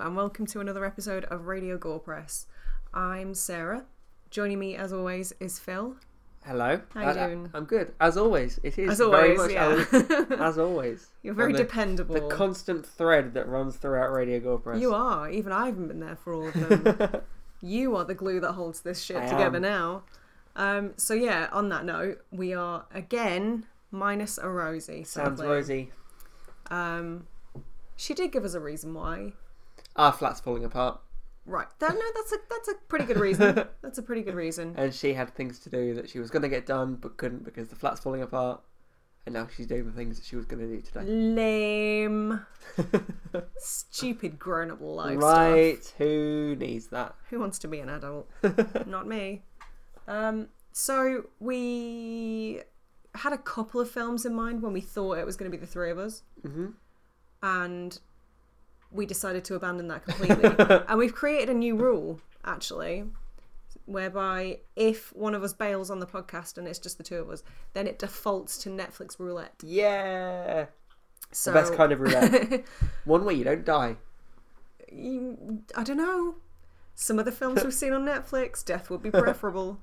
and welcome to another episode of Radio Gore Press. I'm Sarah. Joining me, as always, is Phil. Hello. How you doing? I'm good. As always, it is As always, very much yeah. as always. You're very And dependable. The constant thread that runs throughout Radio Gore Press. You are. Even I haven't been there for all of them. You are the glue that holds this shit together now. So yeah, on that note, we are again minus a Rosie. Sounds sadly. rosy. She did give us a reason why. Our flat's falling apart. Right. That's a pretty good reason. That's a pretty good reason. And she had things to do that she was going to get done but couldn't because the flat's falling apart. And now she's doing the things that she was going to do today. Lame. Stupid grown-up life Right. stuff. Who needs that? Who wants to be an adult? Not me. So we had a couple of films in mind when we thought it was going to be the three of us. Mm-hmm. And we decided to abandon that completely. And we've created a new rule, actually, whereby if one of us bails on the podcast and it's just the two of us, then it defaults to Netflix roulette. Yeah. So, The best kind of roulette. One where you don't die. I don't know. Some of the films we've seen on Netflix, death would be preferable.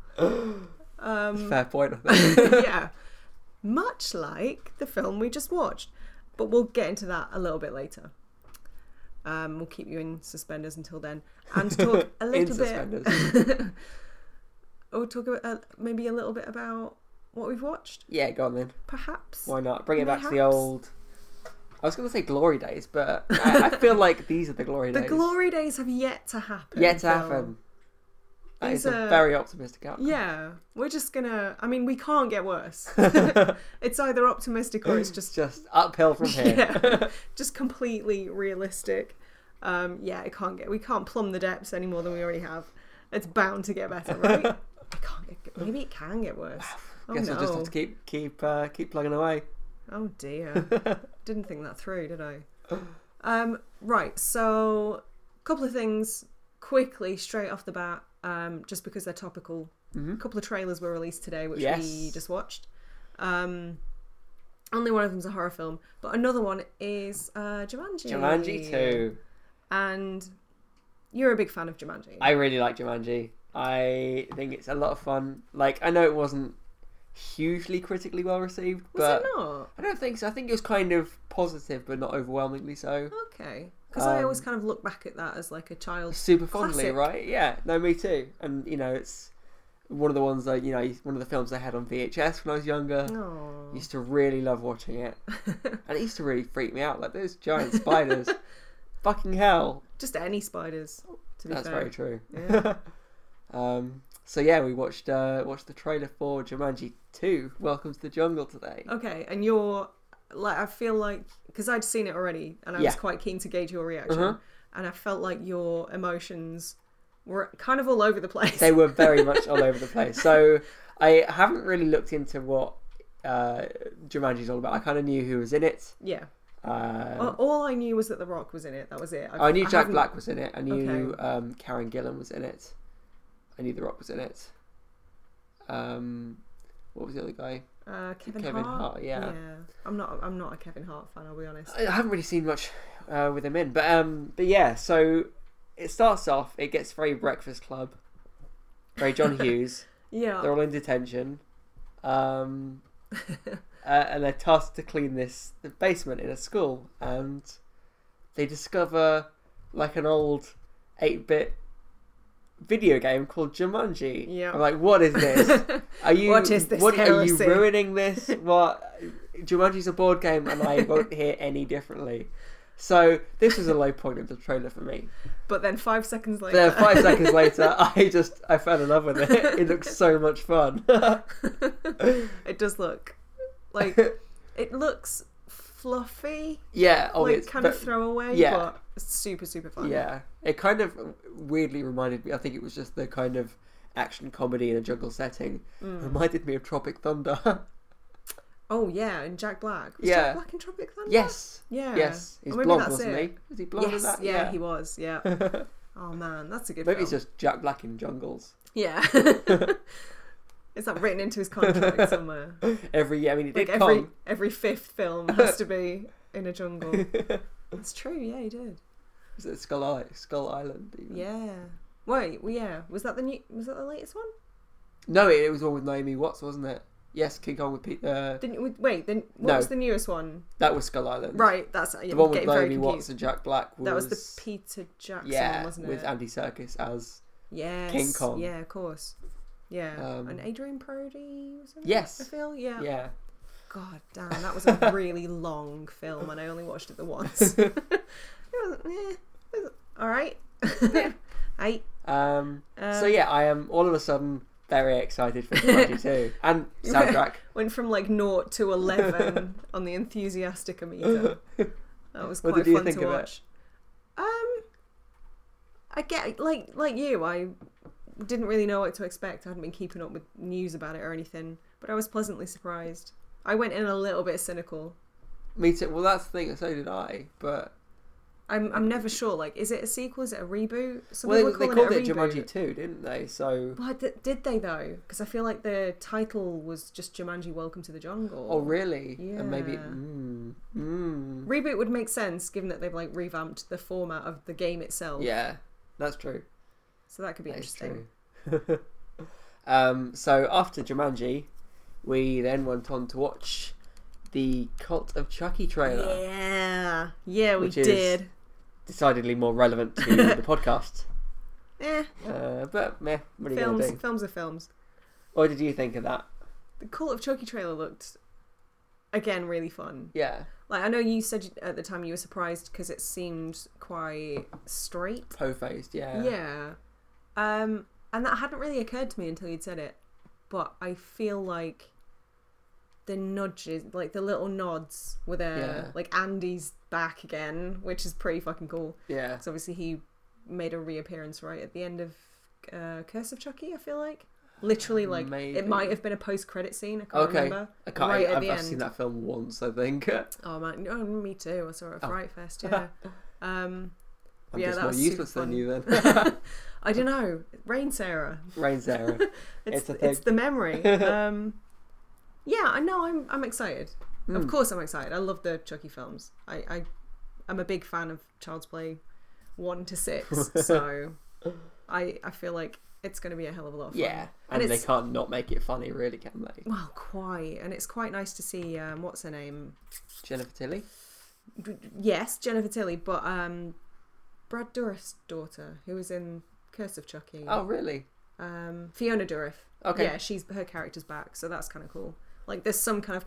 Fair point, I think. Yeah. Much like the film we just watched. But we'll get into that a little bit later. We'll keep you in suspenders until then. And talk a little bit... We'll talk about, maybe a little bit about what we've watched. Yeah, go on then. Perhaps. Why not? Bring it back to the old... I was going to say glory days, but I feel like these are the glory days. The glory days have yet to happen. Yet to happen. That is a very optimistic outcome. Yeah. We're just going to... I mean, we can't get worse. It's either optimistic or it's just uphill from here. Yeah. Just completely realistic. Yeah, we can't plumb the depths any more than we already have. It's bound to get better, right? Maybe it can get worse. Oh, Guess no. we'll just have to keep plugging away. Oh dear. Didn't think that through, did I? Right, so a couple of things quickly straight off the bat, just because they're topical. Mm-hmm. A couple of trailers were released today, which Yes. we just watched. Only one of them's a horror film, but another one is Jumanji. Jumanji 2. And you're a big fan of Jumanji. I really like Jumanji. I think it's a lot of fun. Like, I know it wasn't hugely critically well received, Was but it not? I don't think so. I think it was kind of positive, but not overwhelmingly so. Okay. Because I always kind of look back at that as like a child's Super fondly, classic. right? Yeah. No, me too. And, it's one of the ones that, one of the films I had on VHS when I was younger. Aww. Used to really love watching it. And it used to really freak me out. Like, those giant spiders. Fucking hell. Just any spiders, to be That's fair. very true. Yeah. So yeah, we watched the trailer for Jumanji 2, Welcome to the Jungle today. Okay, and you're like, I feel like, because I'd seen it already and I was quite keen to gauge your reaction, and I felt like your emotions were kind of all over the place. They were very much all over the place. So I haven't really looked into what Jumanji's all about. I kind of knew who was in it. Yeah. All I knew was that The Rock was in it. That was it. I knew Jack Black was in it. I knew Karen Gillan was in it. I knew The Rock was in it. What was the other guy? Kevin Hart. Yeah. I'm not a Kevin Hart fan, I'll be honest. I haven't really seen much with him in, but yeah. So it starts off. It gets very Breakfast Club, very John Hughes. Yeah. They're all in detention, and they're tasked to clean the basement in a school, and they discover like an old 8-bit video game called Jumanji. Yeah. I'm like, what is this? Are you? What is this Are you heresy? ruining this? What? Jumanji's a board game, and I won't hear any differently. So this was a low point of the trailer for me. But then 5 seconds later... 5 seconds later, I fell in love with it. It looks so much fun. It does look like... It looks fluffy. Yeah. Oh, like it's kind of throwaway, yeah. but super, super fun. Yeah. It kind of weirdly reminded me, I think it was just the kind of action comedy in a jungle setting. Reminded me of Tropic Thunder. Oh, yeah, and Jack Black. Was Yeah. Jack Black in Tropic Thunder? Yes. Yeah. Yes. He's Or maybe blonde, that's wasn't it. he? Was he blonde in that? Yeah, he was, yeah. Oh, man, that's a good Maybe film. it's just Jack Black in jungles. Yeah. Is that written into his contract somewhere? He did Like every fifth film has to be in a jungle. It's true, yeah, he did. Was it Skull Island? Even? Yeah. Wait, well, yeah. Was that the latest one? No, it was one with Naomi Watts, wasn't it? Yes, King Kong with Peter. Then what was the newest one? That was Skull Island. Right, that's the one with Naomi Watts and Jack Black. That was the Peter Jackson one, wasn't it? With Andy Serkis as Yes. King Kong. Yeah, of course. Yeah. And Adrian Brody, was it? Yes. I feel, yeah. Yeah. God damn, that was a really long film and I only watched it the once. It was alright. So yeah, I am all of a sudden very excited for Jumanji 2. And soundtrack. Went from like 0 to 11 on the enthusiastic-o-meter. That was quite fun to watch. I get like you, I didn't really know what to expect. I hadn't been keeping up with news about it or anything, but I was pleasantly surprised. I went in a little bit cynical. Me too. Well, that's the thing. So did I. But I'm never sure. Like, is it a sequel? Is it a reboot? They called it Jumanji 2, didn't they? So. But did they though? Because I feel like the title was just Jumanji: Welcome to the Jungle. Oh really? Yeah. And maybe. Reboot would make sense given that they've like revamped the format of the game itself. Yeah, that's true. So that could be interesting. So after Jumanji, we then went on to watch the Cult of Chucky trailer. Yeah, we did. Decidedly more relevant to the podcast. But meh, what are you gonna do? Films are films. What did you think of that? The Cult of Chucky trailer looked, again, really fun. Yeah. Like, I know you said at the time you were surprised because it seemed quite straight. Po-faced, yeah. Yeah. And that hadn't really occurred to me until you'd said it. But I feel like the nudges, like the little nods with like Andy's back again, which is pretty fucking cool. Yeah. So obviously he made a reappearance right at the end of Curse of Chucky, I feel like. Literally, like, Maybe. It might have been a post-credit scene. I can't remember. I've seen that film once, I think. Oh, man. Oh, me too. I saw it at Fright Fest, yeah. I'm yeah, just more useless than you then. I don't know. Rain Sarah. It's a thing. It's the memory. Yeah, I know. I'm excited. Of course, I'm excited. I love the Chucky films. I'm a big fan of Child's Play 1 to 6, so I feel like it's going to be a hell of a lot of fun. Yeah, and they can't not make it funny, really, can they? Well, quite, and it's quite nice to see. What's her name? Jennifer Tilly. Yes, Jennifer Tilly, but Brad Dourif's daughter, who was in Curse of Chucky. Oh, really? Fiona Dourif. Okay. Yeah, her character's back, so that's kind of cool. Like, there's some kind of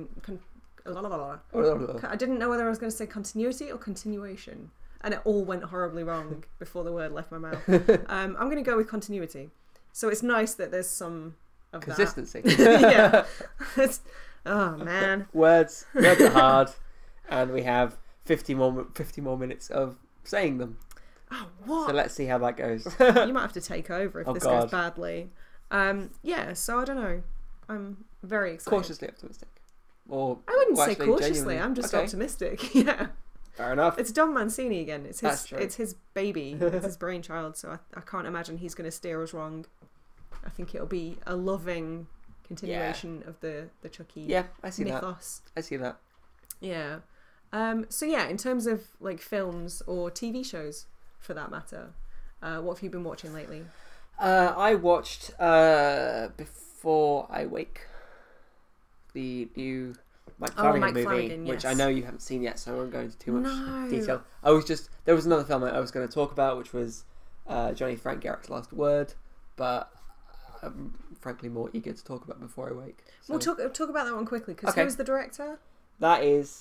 I didn't know whether I was going to say continuity or continuation, and it all went horribly wrong before the word left my mouth. I'm going to go with continuity. So it's nice that there's some of consistency. Yeah. Oh man. Words are hard, and we have 50 more minutes of saying them. Oh, what? So let's see how that goes. You might have to take over if this goes badly. Yeah, so I don't know. I'm very excited. Cautiously optimistic. Or I wouldn't say cautiously. Genuinely. I'm just optimistic. Yeah. Fair enough. It's Don Mancini again. It's his. That's true. It's his baby. It's his brainchild. So I can't imagine he's going to steer us wrong. I think it'll be a loving continuation of the Chucky. Yeah, I see mythos. that. I see that. Yeah. So yeah, in terms of like films or TV shows, for that matter, what have you been watching lately? I watched Before I Wake, the new Mike Flanagan movie, which I know you haven't seen yet, so I won't go into too much detail. There was another film I was going to talk about, which was Johnny Frank Garrett's Last Word, but I'm frankly more eager to talk about Before I Wake. So. We'll talk about that one quickly, because who's the director? That is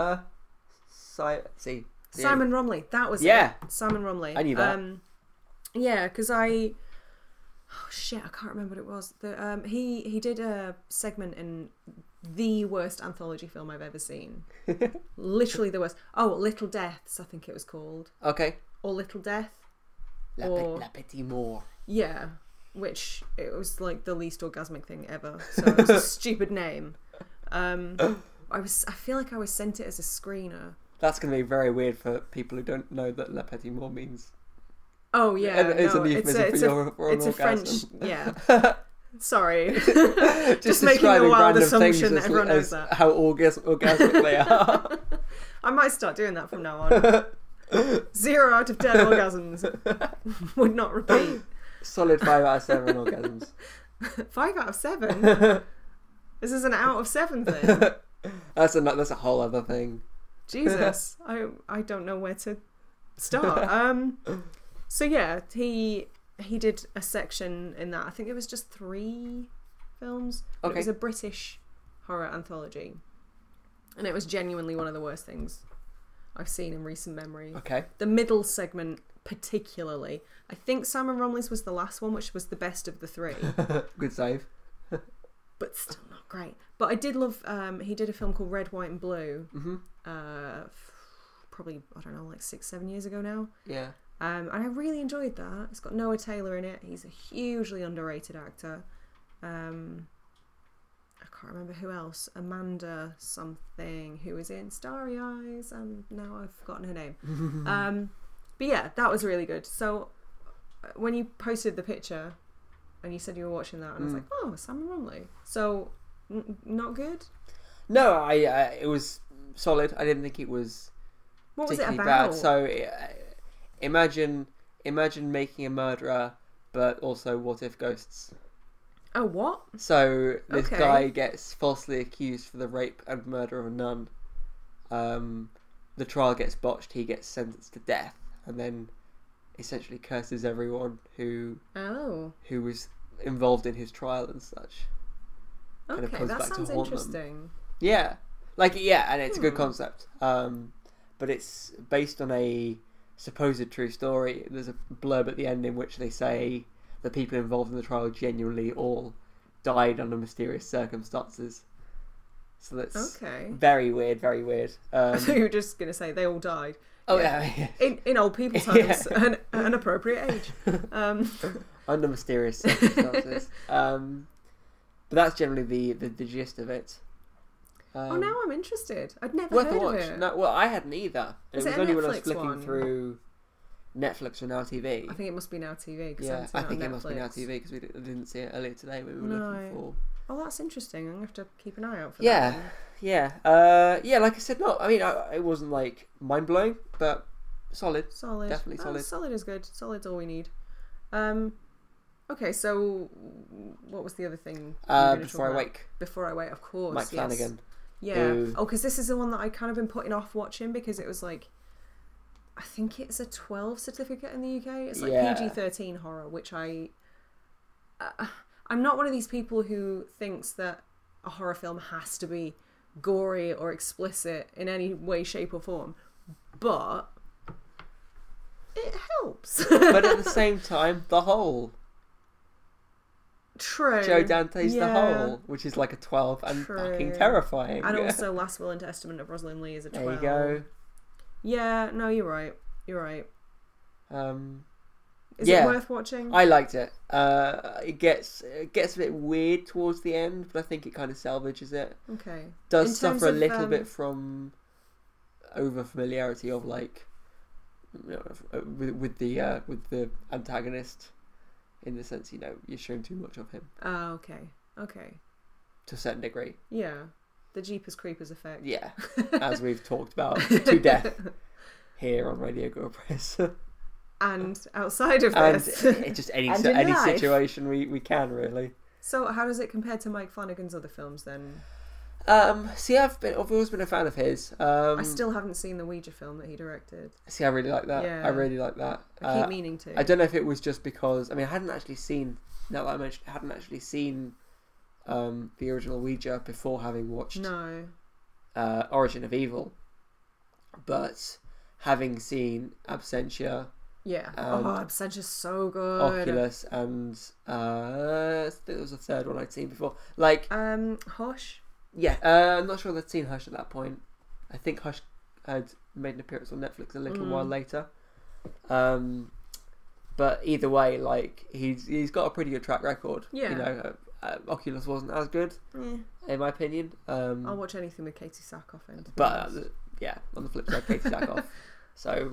Simon Romley. That was it. Simon Romley. I knew that. Yeah, because oh shit, I can't remember what it was. He did a segment in the worst anthology film I've ever seen. Literally the worst. Oh, Little Deaths, I think it was called. Okay. Or Little Death. La Petite Mort. Yeah, which it was like the least orgasmic thing ever. So it was a stupid name. I feel like I was sent it as a screener. That's going to be very weird for people who don't know that La Petite Mort means. Oh yeah, it's a euphemism for it's an a French. Yeah. Sorry. Just making a wild assumption that everyone knows that. How orgasmic they are. I might start doing that from now on. 0 out of 10 orgasms. Would not repeat. Solid 5 out of 7 orgasms. 5 out of 7? This is an out of 7 thing. That's a whole other thing. Jesus, I don't know where to start. So yeah, he did a section in that. I think it was just 3 films. Okay. It was a British horror anthology, and it was genuinely one of the worst things I've seen in recent memory. Okay. The middle segment particularly. I think Simon Romley's was the last one, which was the best of the 3. Good save. But still not great. But I did love, he did a film called Red, White and Blue. Mm-hmm. Probably, I don't know, like 6-7 years ago now. Yeah. And I really enjoyed that. It's got Noah Taylor in it. He's a hugely underrated actor. I can't remember who else. Amanda something, who was in Starry Eyes, and now I've forgotten her name. But yeah, that was really good. So when you posted the picture and you said you were watching that, and I was like, oh, Simon Romley. So not good? No, it was solid. I didn't think it was what was it about? Bad. So imagine making a murderer, but also what if ghosts? Oh, what? So this guy gets falsely accused for the rape and murder of a nun. The trial gets botched. He gets sentenced to death, and then essentially curses everyone who was involved in his trial and such. Okay, that sounds interesting. Yeah, and it's a good concept. But it's based on a supposed true story. There's a blurb at the end in which they say the people involved in the trial genuinely all died under mysterious circumstances. So that's very weird, very weird. So you were just going to say they all died. Oh yeah. In old people times, an appropriate age. Under mysterious circumstances. But that's generally the gist of it. Now I'm interested. I'd never heard of it. No, well, I hadn't either. It was only Netflix when I was flicking through Netflix or Now TV. I think it must be Now TV. Yeah, I think it must be Now TV because we didn't see it earlier today when we were looking for. Oh, that's interesting. I'm gonna have to keep an eye out for that. Yeah. Like I said, it wasn't like mind blowing, but solid. Solid, definitely solid. Solid is good. Solid's all we need. Okay, so what was the other thing? Before I Wake. Before I Wake, of course. Mike Flanagan. Yeah. Because this is the one that I kind of been putting off watching because it was like, I think it's a 12 certificate in the UK. It's like PG-13 horror, which I'm not one of these people who thinks that a horror film has to be gory or explicit in any way, shape or form. But it helps. But at the same time, The Hole. True. Joe Dante's The Hole, which is like a 12 and fucking terrifying. And also Last Will and Testament of Rosalind Lee is a 12. There you go. Yeah, no, you're right. Is it worth watching? I liked it. It gets a bit weird towards the end, but I think it kind of salvages it. Okay. Does suffer a little bit from over familiarity of like with the antagonist. In the sense, you're showing too much of him. Oh, okay. To a certain degree. Yeah. The Jeepers Creepers effect. Yeah. As we've talked about to death here on Radio Gore Press. And outside of this. And just any situation we can, really. So how does it compare to Mike Flanagan's other films, then? I've always been a fan of his. I still haven't seen the Ouija film that he directed. See, I really like that. Yeah. I really like that. I keep meaning to. I don't know if it was just because I hadn't actually seen. Now that I mentioned, I hadn't actually seen the original Ouija before having watched Origin of Evil, but having seen Absentia. Yeah. Absentia's so good. Oculus and I think there was a third one I'd seen before. Like Hush. Yeah, I'm not sure they'd seen Hush at that point. I think Hush had made an appearance on Netflix a little while later. But either way, like he's got a pretty good track record. Yeah. Oculus wasn't as good, in my opinion. I'll watch anything with Katie Sackhoff in. But on the flip side, Katie Sackhoff. So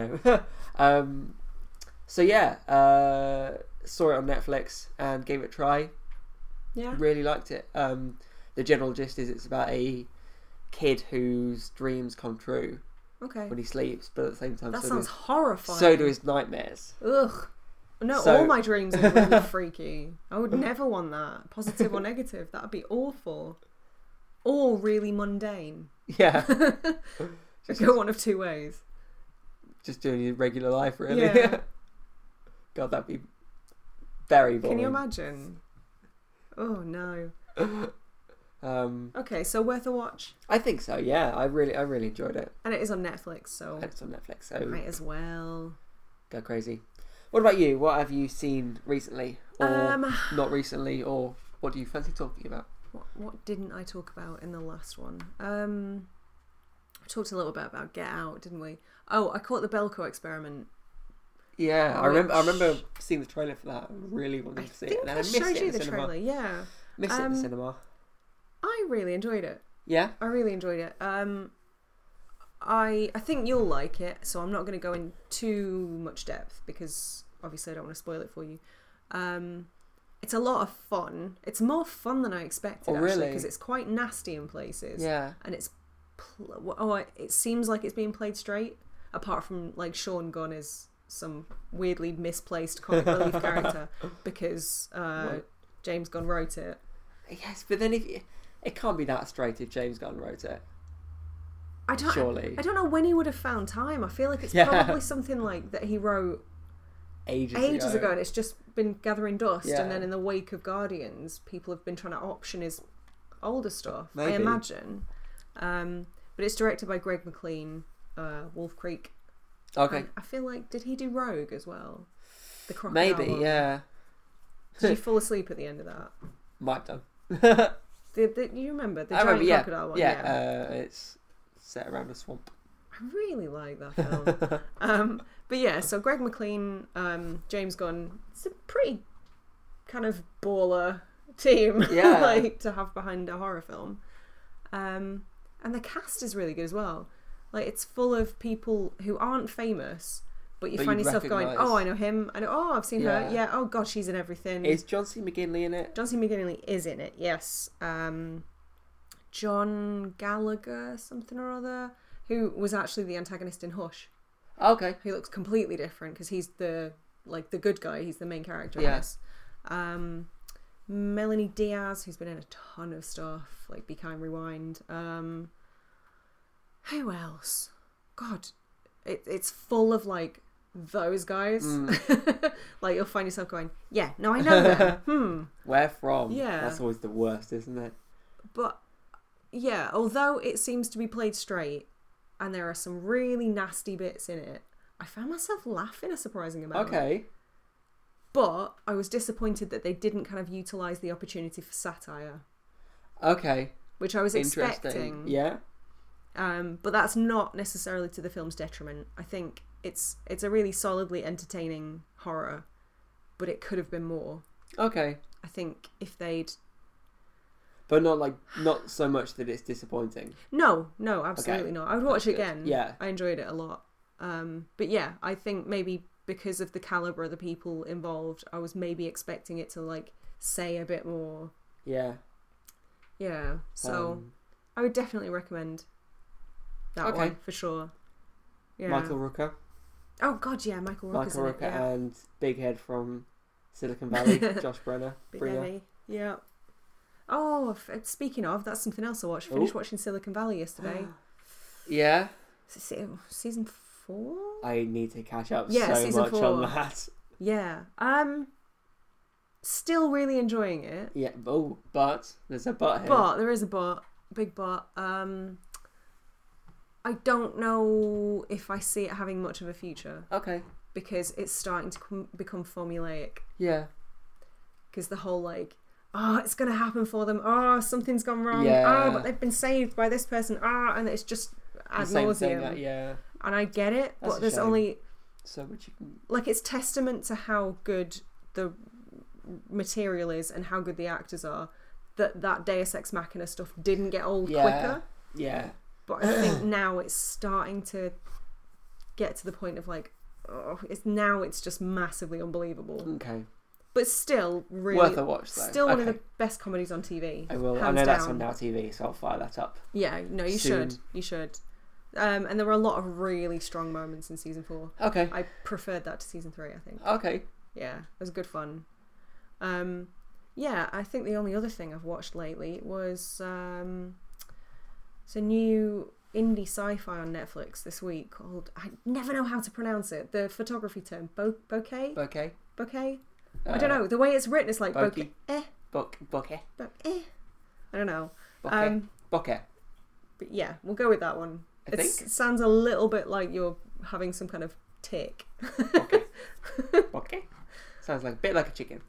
saw it on Netflix and gave it a try. Yeah. Really liked it. The general gist is it's about a kid whose dreams come true, Okay. when he sleeps, but at the same time, That so sounds horrifying. so do his nightmares. Ugh. No, So- all my dreams are really freaky. I would never want that. Positive or negative. That would be awful. Or really mundane. Yeah, Just go one of two ways. just doing your regular life, really. Yeah. God, that'd be very boring. Can you imagine? Oh no. Okay, so worth a watch. I think so. Yeah, I really enjoyed it. And it is on Netflix, so And it's on Netflix, so might as well. go crazy. What about you? What have you seen recently, or Um, not recently, or what do you fancy talking about? What didn't I talk about in the last one? I talked a little bit about Get Out, didn't we? Oh, I caught the Belko Experiment. Yeah, I Which- remember seeing the trailer for that. I really wanted to see it, think and then I I missed showed it you in the the cinema. trailer. Yeah, Missed it in the cinema. I really enjoyed it. Yeah. I really enjoyed it. I think you'll like it, so I'm not going to go in too much depth because obviously I don't want to spoil it for you. It's a lot of fun. It's more fun than I expected, Oh, actually, really? because it's quite nasty in places. Yeah. And it's it seems like it's being played straight, apart from like Sean Gunn is some weirdly misplaced comic relief character because James Gunn wrote it. Yes, but then it can't be that straight if James Gunn wrote it. Surely. I don't know when he would have found time. I feel like it's Yeah. probably something like that he wrote ages ago, and it's just been gathering dust. Yeah. And then in the wake of Guardians, people have been trying to option his older stuff. Maybe. I imagine. But it's directed by Greg McLean, Wolf Creek. Okay. And I feel like, did he do Rogue as well? The crocodile Maybe, one? yeah. Did you fall asleep at the end of that? Might done. You remember the I giant remember, crocodile one? Yeah, it's set around a swamp. I really like that film. But yeah, so Greg McLean, James Gunn, it's a pretty kind of baller team Yeah. like to have behind a horror film. And the cast is really good as well. Like it's full of people who aren't famous, but you But find you'd yourself going, recognise. "Oh, I know him. I know. Oh, I've seen Yeah. her. Yeah. Oh God, she's in everything." Is John C. McGinley in it? John C. McGinley is in it. Yes. John Gallagher, something or other, who was actually the antagonist in Hush. Okay. He looks completely different because he's the good guy. He's the main character. Yeah. In this. Melanie Diaz, who's been in a ton of stuff like Be Kind, Rewind. Who else? God, it's full of like those guys. Like you'll find yourself going, yeah, no, I know them. Where from? Yeah. That's always the worst, isn't it? But yeah, although it seems to be played straight, and there are some really nasty bits in it, I found myself laughing a surprising amount. Okay. But I was disappointed that they didn't kind of utilise the opportunity for satire, Okay. which I was Interesting. expecting. Yeah. But that's not necessarily to the film's detriment. I think it's a really solidly entertaining horror, but it could have been more. Okay. I think if they'd... But not so much that it's disappointing. No, absolutely Okay. not. I would watch That's it good. again. Yeah. I enjoyed it a lot. But yeah, I think maybe because of the calibre of the people involved, I was maybe expecting it to like say a bit more. Yeah. Yeah. So I would definitely recommend that Okay. one for sure. Yeah. Michael Rooker. Oh God, yeah, Michael Rooker's Michael in it, Rooker yeah. and Big Head from Silicon Valley, Josh Brenner. Big Bringer. heavy. Yeah. Oh, speaking of, that's something else I watched. Finished watching Silicon Valley yesterday. Yeah. Season 4? I need to catch up Yeah, so season much 4. on that. Yeah. Still really enjoying it. Yeah. Oh, but there's a but here. But there is a but. Big but. I don't know if I see it having much of a future Okay. because it's starting to become formulaic. Yeah. Because the whole like, oh, it's going to happen for them. Oh, something's gone wrong. Yeah. Oh, but they've been saved by this person. Ah, and it's just ad The same thing. nauseum. Yeah. And I get it, That's but a there's shame. only So much you can. like it's testament to how good the material is and how good the actors are that Deus Ex Machina stuff didn't get old quicker. Yeah. But I think now it's starting to get to the point of like, oh, it's just massively unbelievable. Okay. But still, really Worth a watch though. Still one of the best comedies on TV. I will. I hands know that's down. on Now TV, so I'll fire that up. Yeah, no, you soon. should. You should. And there were a lot of really strong moments in season 4. Okay. I preferred that to season 3, I think. Okay. Yeah, it was good fun. Yeah, I think the only other thing I've watched lately was it's a new indie sci-fi on Netflix this week called, I never know how to pronounce it, the photography term, bokeh? Bokeh. Bokeh? I don't know, the way it's written is like Bokeh. bokeh. Bokeh. I don't know. Bokeh. Bokeh. But yeah, we'll go with that one. It sounds a little bit like you're having some kind of tick. Bokeh. Bokeh. Sounds like a bit like a chicken.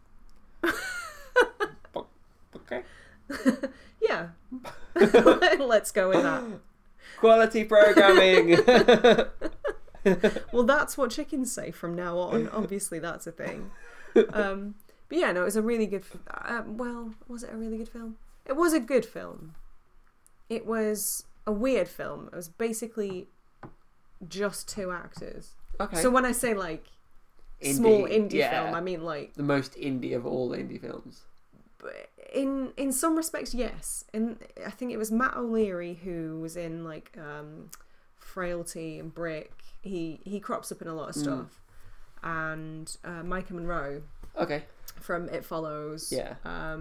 Bokeh. Yeah. Let's go with that. Quality programming. Well, that's what chickens say from now on. Obviously, that's a thing. But yeah, no, it was a really good. Well, was it a really good film? It was a good film. It was a weird film. It was basically just 2 actors. Okay. So when I say like small indie film, I mean like the most indie of all indie films. In some respects, yes. I think it was Matt O'Leary who was in like Frailty and Brick. He crops up in a lot of stuff, and Micah Monroe. Okay. From It Follows. Yeah.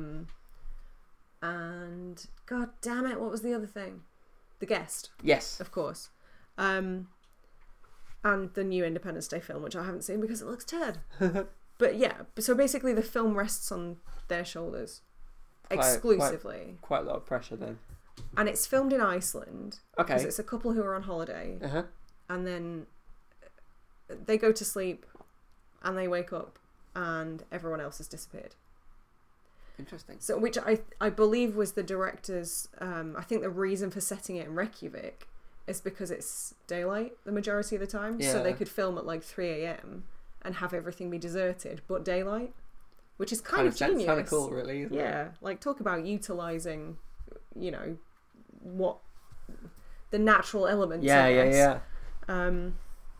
And god damn it, what was the other thing? The Guest. Yes. Of course. And the new Independence Day film, which I haven't seen because it looks turd. But yeah, so basically the film rests on their shoulders exclusively. Quite a lot of pressure then. And it's filmed in Iceland. Okay. Because it's a couple who are on holiday. Uh-huh. And then they go to sleep and they wake up and everyone else has disappeared. Interesting. So, which I believe was the director's. I think the reason for setting it in Reykjavik is because it's daylight the majority of the time, yeah. So they could film at like 3 a.m. and have everything be deserted, but daylight, which is kind of genius. Kind of cool, really. Isn't it? Like talk about utilizing, what the natural elements. Yeah. And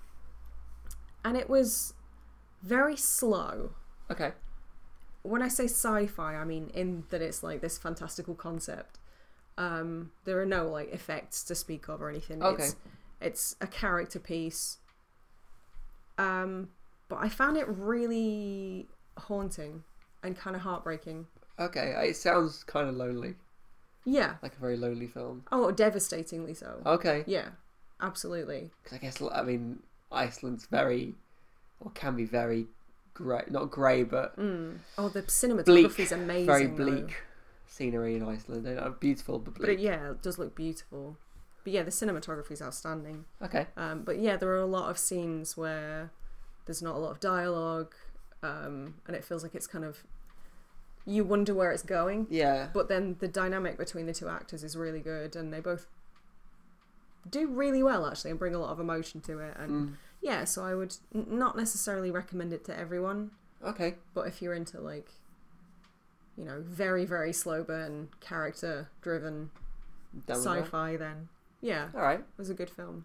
it was very slow. Okay. When I say sci-fi, I mean in that it's like this fantastical concept. There are no like effects to speak of or anything. Okay. It's a character piece. But I found it really haunting and kind of heartbreaking. Okay, it sounds kind of lonely. Yeah. Like a very lonely film. Oh, devastatingly so. Okay. Yeah, absolutely. Because I guess, Iceland's very, or can be very grey, not grey, but oh, the cinematography is amazing. Very bleak scenery in Iceland. Beautiful, but bleak. But it does look beautiful. But yeah, the cinematography is outstanding. Okay. But yeah, there are a lot of scenes where there's not a lot of dialogue, and it feels like it's kind of, you wonder where it's going. Yeah. But then the dynamic between the 2 actors is really good, and they both do really well actually, and bring a lot of emotion to it. And yeah, so I would not necessarily recommend it to everyone. Okay. But if you're into like, very, very slow burn, character driven sci-fi, then yeah. All right. It was a good film.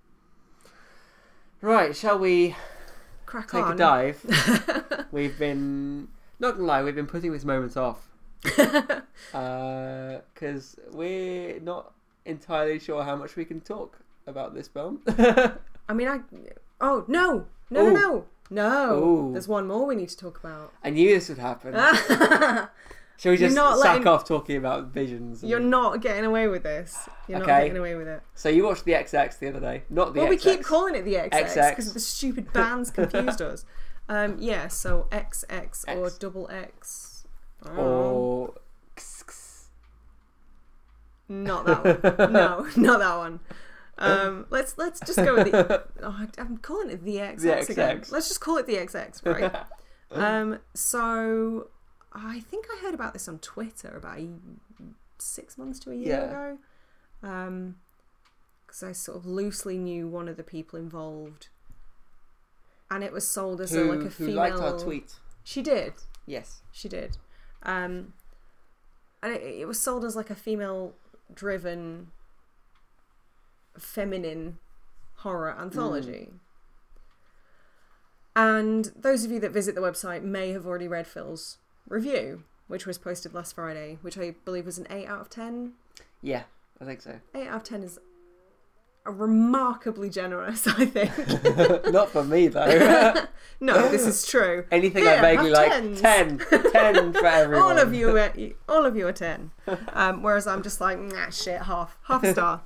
Right, shall we take a dive? We've been, not gonna lie, we've been putting this moment off. Because we're not entirely sure how much we can talk about this film. I mean, no! Ooh. There's one more we need to talk about. I knew this would happen. Shall we just sack off talking about visions? You're not getting away with this. You're not getting away with it. So you watched the XX the other day, not the XX. Well, we keep calling it the XX because the stupid bands confused us. Yeah, so XX or double X. Or... Not that one. No, not that one. Let's just go with the. I'm calling it the XX again. Let's just call it the XX, right? So I think I heard about this on Twitter about 6 months to a year ago. Because I sort of loosely knew one of the people involved, and it was sold as a female. Who liked our tweet? She did. Yes, she did. And it was sold as like a female-driven, feminine horror anthology. And those of you that visit the website may have already read Phil's review, which was posted last Friday, which I believe was an 8 out of 10. Yeah, I think so. 8 out of 10 is remarkably generous, I think. Not for me, though. No, this is true. Anything I vaguely like, 10 for everyone. All of you are 10. Whereas I'm just like, nah, shit, half a star.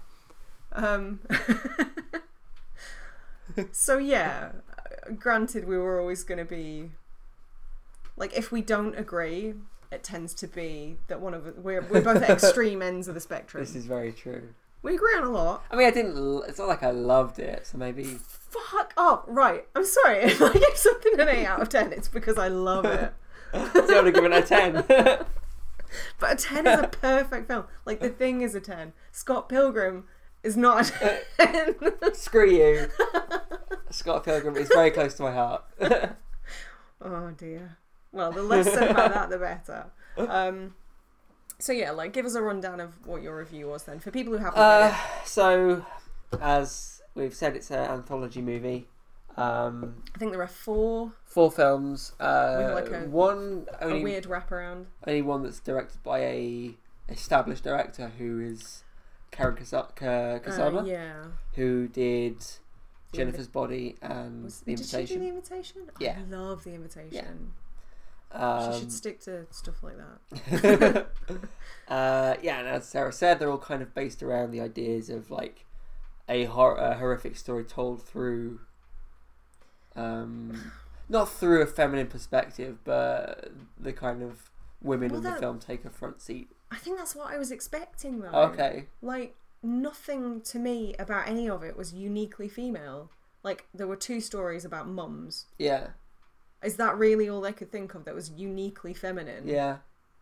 So yeah, granted, we were always going to be like, if we don't agree, it tends to be that we're both at extreme ends of the spectrum. This is very true. We agree on a lot. I mean, it's not like I loved it, so maybe... Fuck up, right. I'm sorry, if I give something an 8 out of 10, it's because I love it. So you want to give it a 10? But a 10 is a perfect film. Like, The Thing is a 10. Scott Pilgrim is not a 10. Screw you. Scott Pilgrim is very close to my heart. Oh, dear. Well, the less said about that, the better. So yeah, like, give us a rundown of what your review was then, for people who haven't read it. So, as we've said, it's an anthology movie. I think there are 4 films. with like a weird wraparound. Only one that's directed by a established director, who is Karen Kusama, who did Jennifer's Body and The Invitation. Did she do The Invitation? Yeah. I love The Invitation. Yeah. She should stick to stuff like that. And as Sarah said, they're all kind of based around the ideas of like a horrific story told through, not through a feminine perspective, but the kind of women in the film take a front seat. I think that's what I was expecting, though. Okay. Like, nothing to me about any of it was uniquely female. Like, there were 2 stories about mums. Yeah. Is that really all I could think of that was uniquely feminine? Yeah.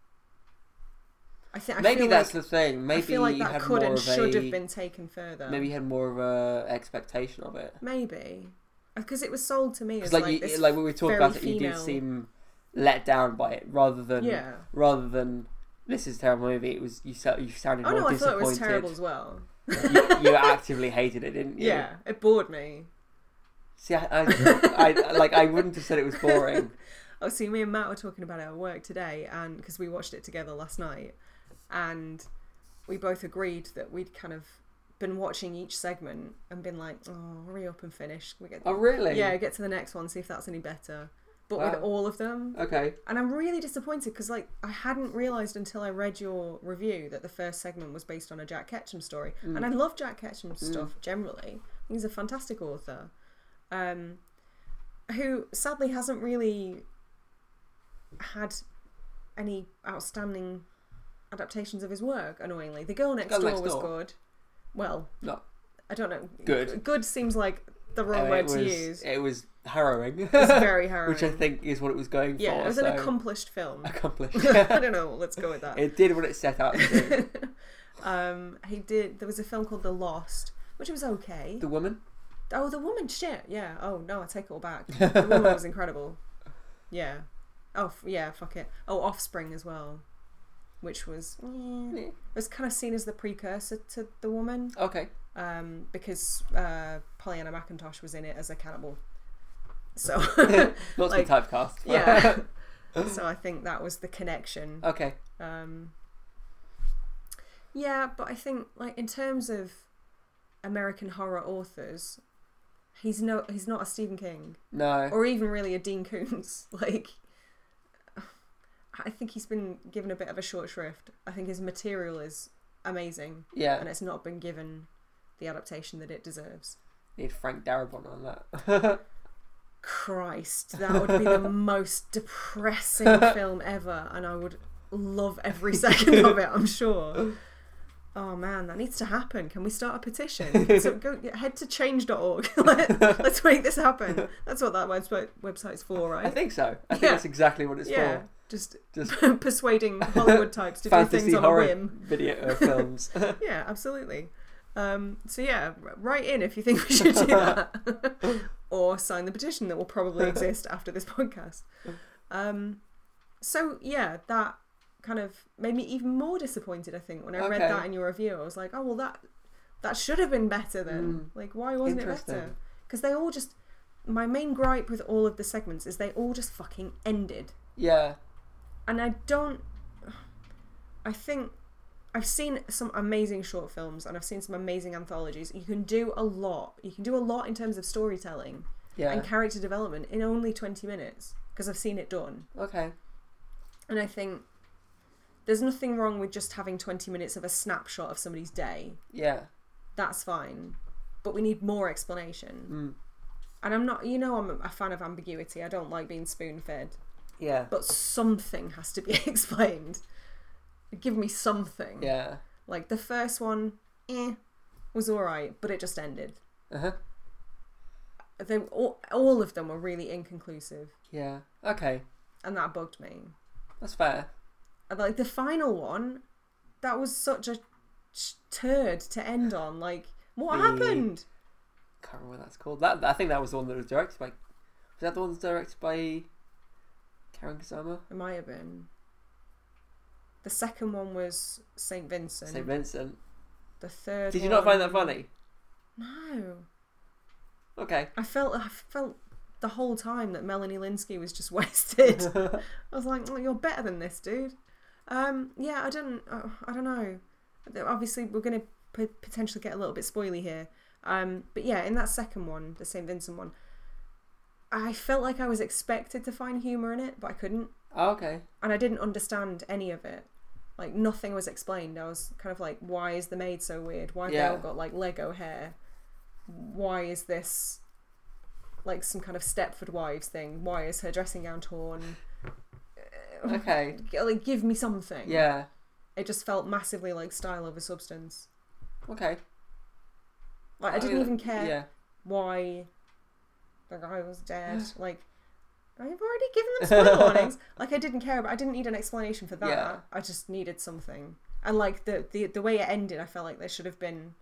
Maybe that's the thing. Maybe I feel like you that had could more and of should have been taken further. Maybe you had more of a expectation of it. Maybe. Because it was sold to me as like this like when we talked about it, female... you did seem let down by it rather than this is a terrible movie. It was you sounded more disappointed. I thought it was terrible as well. you actively hated it, didn't you? Yeah, it bored me. See, I wouldn't have said it was boring. Oh, see, me and Matt were talking about it at work today, and because we watched it together last night, and we both agreed that we'd kind of been watching each segment and been like, oh, hurry up and finish. Oh, really? Yeah, get to the next one, see if that's any better. But with all of them. Okay. And I'm really disappointed because, like, I hadn't realised until I read your review that the first segment was based on a Jack Ketchum story. And I love Jack Ketchum's stuff generally. He's a fantastic author. Who sadly hasn't really had any outstanding adaptations of his work, annoyingly. The Girl Next Door was good. Well, no, I don't know. Good. Good seems like the wrong word to use. It was harrowing. It was very harrowing. Which I think is what it was going for. Yeah, it was an accomplished film. Accomplished. I don't know, let's go with that. It did what it set out to do. There was a film called The Lost, which was okay. The Woman? Oh, The Woman, shit, yeah. Oh, no, I take it all back. The Woman was incredible. Yeah. Oh, yeah, fuck it. Oh, Offspring as well. Which was... it was kind of seen as the precursor to The Woman. Okay. Because Pollyanna McIntosh was in it as a cannibal. So... Lots of typecast. Yeah. So I think that was the connection. Okay. Yeah, but I think, like, in terms of American horror authors... He's not a Stephen King. No. Or even really a Dean Koontz. Like, I think he's been given a bit of a short shrift. I think his material is amazing. Yeah. And it's not been given the adaptation that it deserves. Need Frank Darabont on that. Christ, that would be the most depressing film ever, and I would love every second of it, I'm sure. Oh man, that needs to happen. Can we start a petition? So go head to change.org. Let's make this happen. That's what that website's for, right? I think so. I think that's exactly what it's for. Just persuading Hollywood types to do things on a whim. Video films. Yeah, absolutely. So yeah, write in if you think we should do that. Or sign the petition that will probably exist after this podcast. So yeah, that kind of made me even more disappointed, I think, when I read that in your review. I was like, oh, well, that should have been better then. Like, why wasn't it better? Because they all just... My main gripe with all of the segments is they all just fucking ended. Yeah. And I don't... I think I've seen some amazing short films and I've seen some amazing anthologies. You can do a lot. You can do a lot in terms of storytelling and character development in only 20 minutes because I've seen it done. Okay. And I think there's nothing wrong with just having 20 minutes of a snapshot of somebody's day. Yeah. That's fine. But we need more explanation. And I'm not, I'm a fan of ambiguity. I don't like being spoon-fed. Yeah. But something has to be explained. Give me something. Yeah. Like the first one, was alright, but it just ended. They all of them were really inconclusive. Yeah. Okay. And that bugged me. That's fair. And like the final one, that was such a turd to end on. Like, what happened? Can't remember what that's called. I think that was the one that was directed by. Was that the one that's directed by Karen Kusama? It might have been. The second one was St. Vincent. St. Vincent. The third. Did you not find that funny? No. Okay. I felt the whole time that Melanie Lynskey was just wasted. I was like, oh, you're better than this, dude. Yeah, I don't know. Obviously, we're going to potentially get a little bit spoily here. But yeah, in that second one, the St. Vincent one, I felt like I was expected to find humour in it, but I couldn't. Oh, okay. And I didn't understand any of it. Like, nothing was explained. I was kind of like, why is the maid so weird? Why have they all got, like, Lego hair? Why is this, like, some kind of Stepford Wives thing? Why is her dressing gown torn? Okay. Like, give me something. Yeah. It just felt massively like style over substance. Okay. Like, I didn't even care why the guy was dead. Like, I've already given them spoiler warnings. Like, I didn't care, but I didn't need an explanation for that. Yeah. I just needed something. And like the way it ended, I felt like there should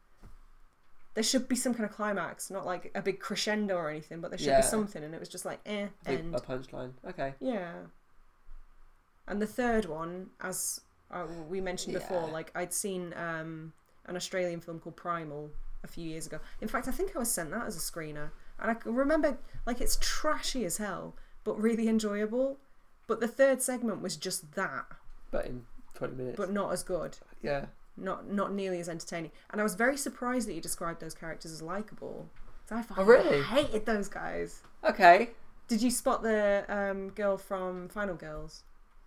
be some kind of climax, not like a big crescendo or anything, but there should be something. And it was just like, end. A punchline. Okay. Yeah. And the third one, as we mentioned before, like, I'd seen an Australian film called Primal a few years ago. In fact, I think I was sent that as a screener. And I can remember, like, it's trashy as hell, but really enjoyable. But the third segment was just that. But in 20 minutes. But not as good. Yeah. Not nearly as entertaining. And I was very surprised that you described those characters as likeable. I really hated those guys. Okay. Did you spot the girl from Final Girls?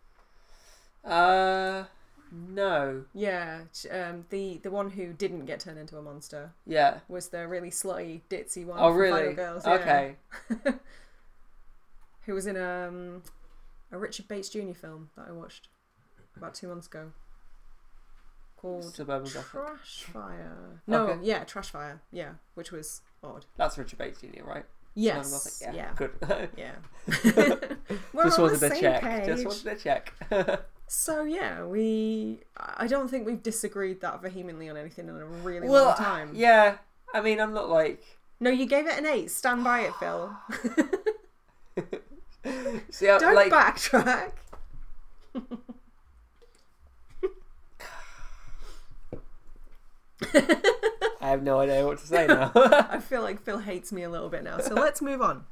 No. Yeah, the one who didn't get turned into a monster. Yeah. Was the really slutty, ditzy one. Oh, from really? Final Girls. Okay. Yeah. Who was in a Richard Bates Jr. film that I watched about 2 months ago called Suburban Trash Fire. No, okay. yeah, Trash Fire. Yeah, which was odd. That's Richard Bates Jr., right? Yes. Yeah. Good. Yeah. Just wanted to check. Just wanted to check. So yeah, I don't think we've disagreed that vehemently on anything in a really long time. Yeah. I mean, I'm not like... No, you gave it an 8. Stand by it, Phil. See, don't backtrack. I have no idea what to say now. I feel like Phil hates me a little bit now, so let's move on.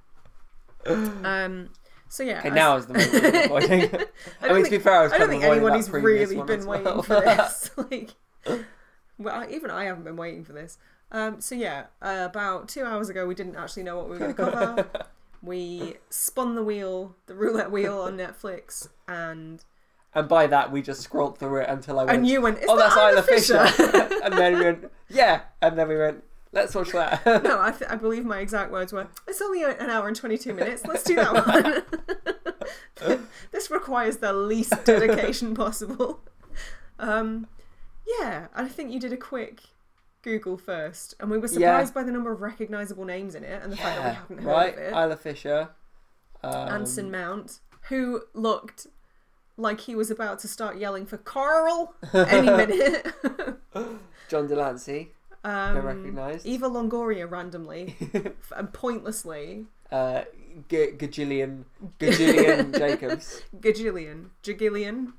So yeah. Okay, now is the moment we're avoiding. I mean, to be fair, I don't think anybody's really been waiting for this. Well, even I haven't been waiting for this. So yeah, about 2 hours ago, we didn't actually know what we were going to cover. We spun the roulette wheel on Netflix, and by that we just scrolled through it until I went. And you went, "Is that's Isla Fisher?" And then we went, "Yeah," and then we went, "Let's watch that." No, I believe my exact words were, "It's only an hour and 22 minutes. Let's do that one." This requires the least dedication possible. Yeah, I think you did a quick Google first, and we were surprised by the number of recognisable names in it, and the fact that we hadn't heard of it. Isla Fisher, Anson Mount, who looked like he was about to start yelling for Carl any minute. John Delancey, recognised. Eva Longoria randomly and pointlessly. Gajillian Jacobs. Jagillian.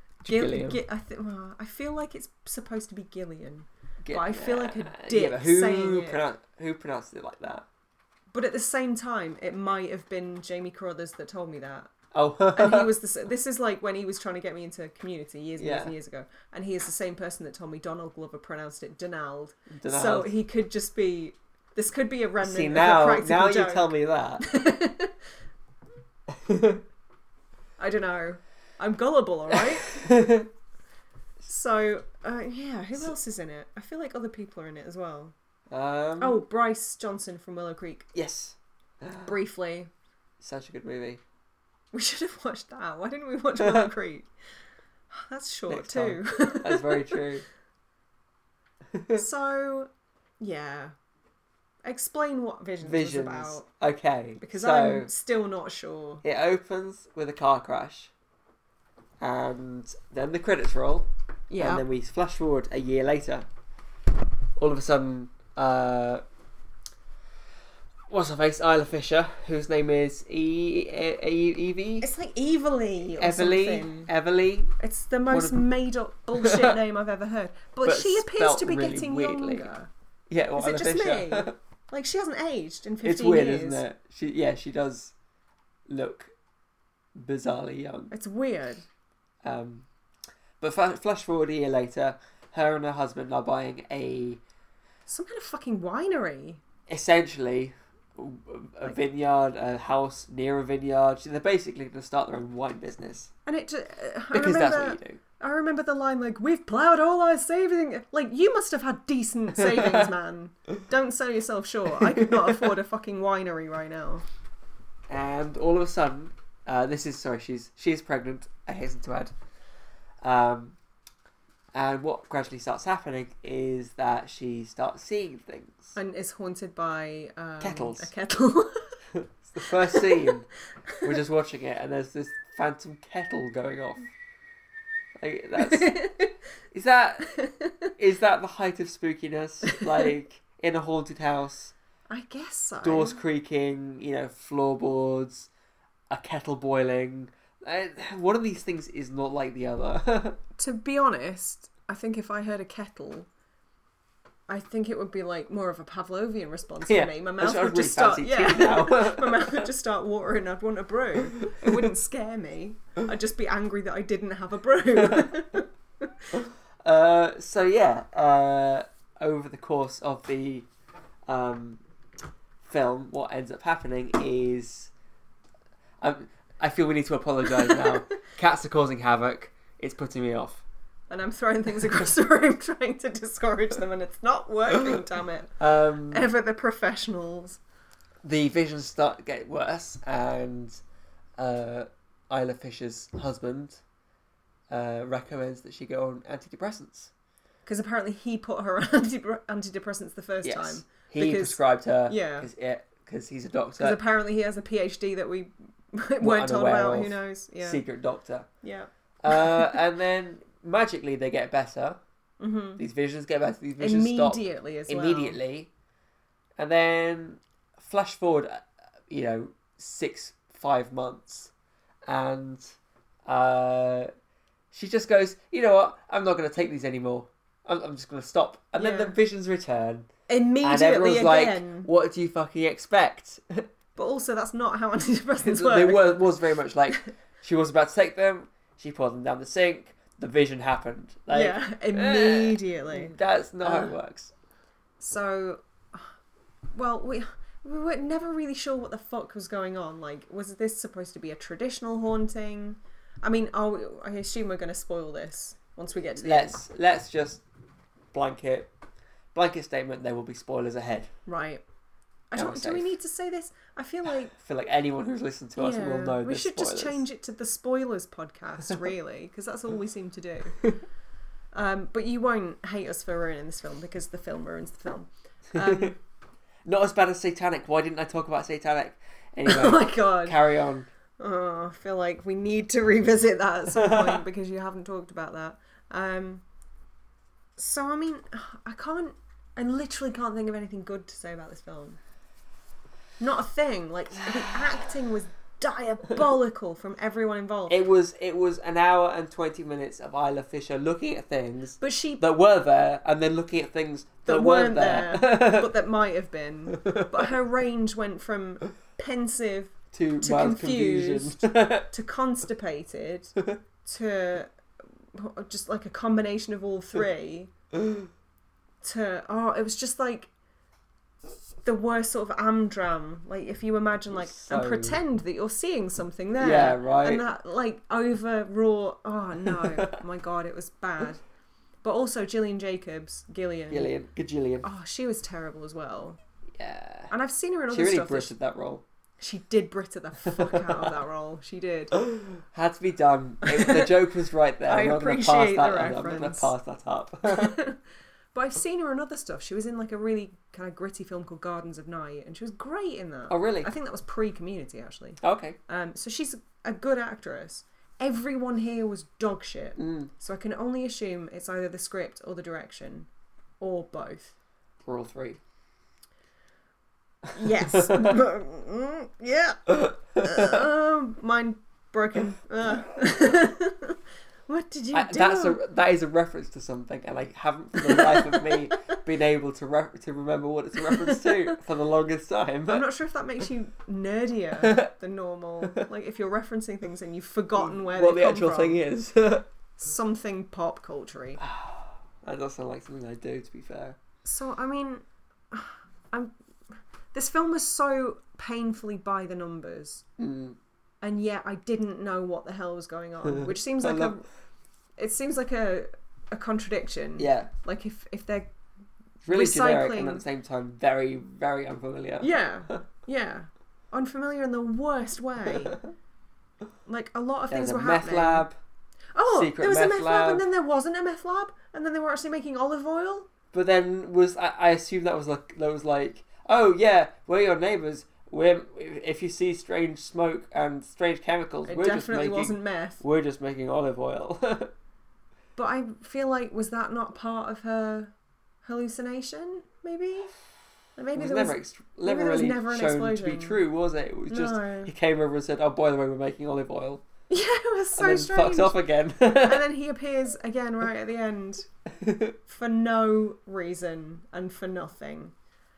I feel like it's supposed to be Gillian. But I feel like a dick saying it. Who pronounced it like that? But at the same time, it might have been Jamie Carruthers that told me that. Oh. And he was this is like when he was trying to get me into Community years and years Yeah. and years ago. And he is the same person that told me Donald Glover pronounced it Donald. Donald. So he could just be... This could be a remnant See, of a now practical joke. you tell me that. I don't know. I'm gullible, alright? So, yeah, who else is in it? I feel like other people are in it as well. Oh, Bryce Johnson from Willow Creek. Yes. Briefly. Such a good movie. We should have watched that. Why didn't we watch Willow Creek? That's short Next too. That's very true. So, yeah. Explain what Visions is about. Okay. Because so I'm still not sure. it opens with a car crash. And then the credits roll. Yeah. And then we flash forward a year later. All of a sudden, what's her face? Isla Fisher, whose name is Evie? It's like Evilly or something. Everly. It's the most made up bullshit name I've ever heard. But she appears to be really getting weirdly. younger. Yeah, well, Is it Isla just Fisher. me? Like, she hasn't aged in 15 It's weird, years. isn't it? She does look bizarrely young. It's weird. But flash forward a year later, her and her husband are buying Some kind of fucking winery. essentially a vineyard, a house near a vineyard. So they're basically going to start their own wine business. And it Because that's what you do. I remember the line, like, we've ploughed all our savings. Like, you must have had decent savings, man. Don't sell yourself short. I could not afford a fucking winery right now. And all of a sudden, she's pregnant, I hasten to add. And what gradually starts happening is that she starts seeing things. And is haunted by... Kettles. A kettle. It's the first scene. We're just watching it, and there's this phantom kettle going off. Like, is that the height of spookiness? Like, in a haunted house, I guess so. doors creaking, floorboards, a kettle boiling. One of these things is not like the other. To be honest, I think if I heard a kettle, I think it would be like more of a Pavlovian response for me. My mouth would just start. My mouth would just start watering. I'd want a brew. It wouldn't scare me. I'd just be angry that I didn't have a brew. Over the course of the film, what ends up happening is, I feel we need to apologise now. Cats are causing havoc. It's putting me off. And I'm throwing things across the room trying to discourage them, and it's not working, damn it. Ever the professionals. The visions start to get worse, and Isla Fisher's husband recommends that she go on antidepressants. Because apparently he put her on antidepressants the first time. He prescribed her. Yeah. Because he's a doctor. Because apparently he has a PhD that we weren't told about. Who knows? Yeah. Secret doctor. Yeah. And then magically they get better. Mm-hmm. These visions get better. These visions immediately stop as well. Immediately. And then flash forward, 5 months, and she just goes, you know what? I'm not going to take these anymore. I'm just going to stop. And then the visions return. Immediately and everyone's again. Like, what do you fucking expect? But also, that's not how antidepressants work. It was very much like she was about to take them. She poured them down the sink. The vision happened. Immediately. That's not how it works. So, well, we were never really sure what the fuck was going on. Like, was this supposed to be a traditional haunting? I mean, I assume we're going to spoil this once we get to the end. Let's just blanket statement. There will be spoilers ahead. Right. Do we need to say this? I feel like anyone who's listened to us will know. We should just change it to the spoilers podcast, really, because that's all we seem to do. But you won't hate us for ruining this film because the film ruins the film. Not as bad as Satanic. Why didn't I talk about Satanic? Anyway, oh my god, carry on. Oh, I feel like we need to revisit that at some point because you haven't talked about that. So I mean, I literally can't think of anything good to say about this film. Not a thing. Like, the acting was diabolical from everyone involved. It was an hour and 20 minutes of Isla Fisher looking at things that were there, and then looking at things that weren't there. but that might have been. But her range went from pensive to to mild confused, confusion. to constipated, to just like a combination of all three, to it was just like the worst sort of amdram. Like if you imagine like and pretend that you're seeing something there. Yeah, right. And that like overwrought. Oh no, my God, it was bad. But also Gillian. Gillian. Oh, she was terrible as well. Yeah. And I've seen her in other She really stuff. Britted that role. She did Britta the fuck out of that role. She did. Had to be done. The joke was right there. I appreciate the reference. I'm not going to pass that up. But I've seen her in other stuff. She was in like a really kind of gritty film called Gardens of Night, and she was great in that. Oh, really? I think that was pre-Community, actually. Okay. So she's a good actress. Everyone here was dog shit. So I can only assume it's either the script or the direction, or both. Or all three. Yes. Yeah. Mind broken. What did you do? That is a reference to something, and I haven't, for the life of me, been able to remember what it's a reference to for the longest time. I'm not sure if that makes you nerdier than normal. Like if you're referencing things and you've forgotten what the actual thing is. Something pop culture-y. That does sound like something I do, to be fair. So I mean, this film was so painfully by the numbers. And yet I didn't know what the hell was going on, which seems like it seems like a contradiction. Yeah. Like if they're really recycling... generic and at the same time very, very unfamiliar. Yeah. Yeah. Unfamiliar in the worst way. Like a lot of things were happening. Meth lab. Oh, there was a meth lab and then there wasn't a meth lab and then they were actually making olive oil. But then I assume that was like, oh yeah, we're your neighbours. If you see strange smoke and strange chemicals, wasn't meth. We're just making olive oil. But I feel like, was that not part of her hallucination? Maybe. Maybe it there was never really shown to be true, was it? It was just he came over and said, "Oh, by the way, we're making olive oil." Yeah, it was so and then strange. Fucks off again. And then he appears again right at the end for no reason and for nothing.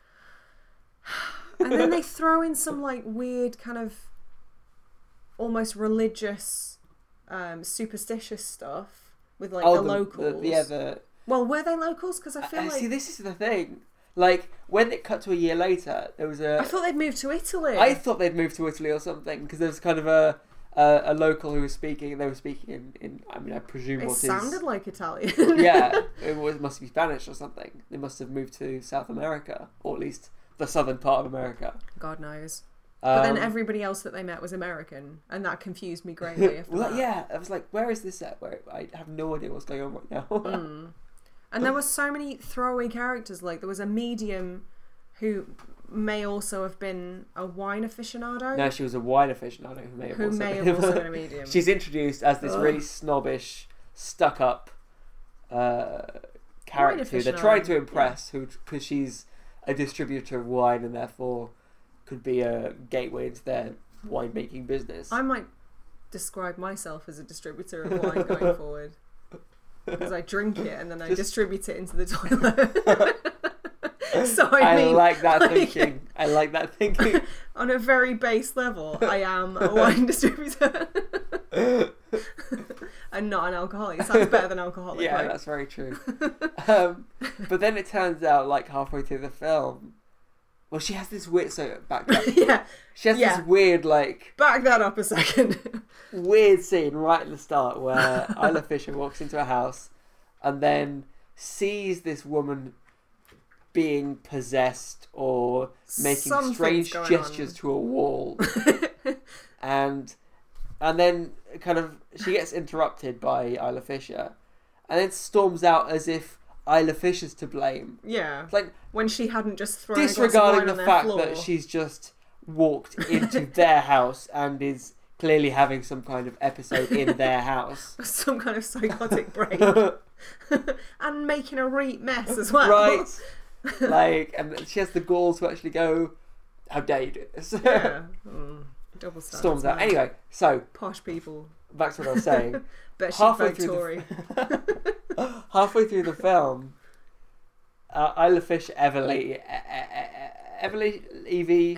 And then they throw in some like weird kind of almost religious, superstitious stuff with like the locals. Well, were they locals? Because I feel like... See, this is the thing. Like, when it cut to a year later, there was I thought they'd moved to Italy. I thought they'd moved to Italy or something, because there was kind of a local who was speaking, and they were speaking in I mean, I presume it sounded like Italian. Yeah, it must be Spanish or something. They must have moved to South America, or at least the southern part of America. God knows. But then everybody else that they met was American, and that confused me greatly after that. Yeah, I was like, where is this at? Where I have no idea what's going on right now. And there were so many throwaway characters. Like, there was a medium who may also have been a wine aficionado. No, she was a wine aficionado who may have also been a medium. She's introduced as this really snobbish, stuck-up character who they're trying to impress, because she's a distributor of wine and therefore could be a gateway into their wine-making business. I might describe myself as a distributor of wine going forward. Because I drink it and then I distribute it into the toilet. So I like that thinking. I like that thinking. On a very base level, I am a wine distributor. And not an alcoholic. It sounds better than alcoholic. Yeah, right? That's very true. But then it turns out, like halfway through the film, well, she has this weird... So, back up. Yeah. She has this weird, like... Back that up a second. Weird scene right at the start where Isla Fisher walks into a house and then sees this woman being possessed or making strange gestures to a wall. and then kind of she gets interrupted by Isla Fisher and then storms out as if Isla Fisher's to blame. Yeah. Like, when she hadn't just thrown disregarding a glass of wine the on fact their floor. that she's just walked into their house and is clearly having some kind of episode in their house. Some kind of psychotic break. And making a reet mess as well. Right. Like, and she has the gall to actually go, how dare you do this? Yeah. Double standards. Storms out. Anyway, so... Posh people. Back to what I was saying. Bet she's halfway through halfway through the film, Isla Fisher Evie.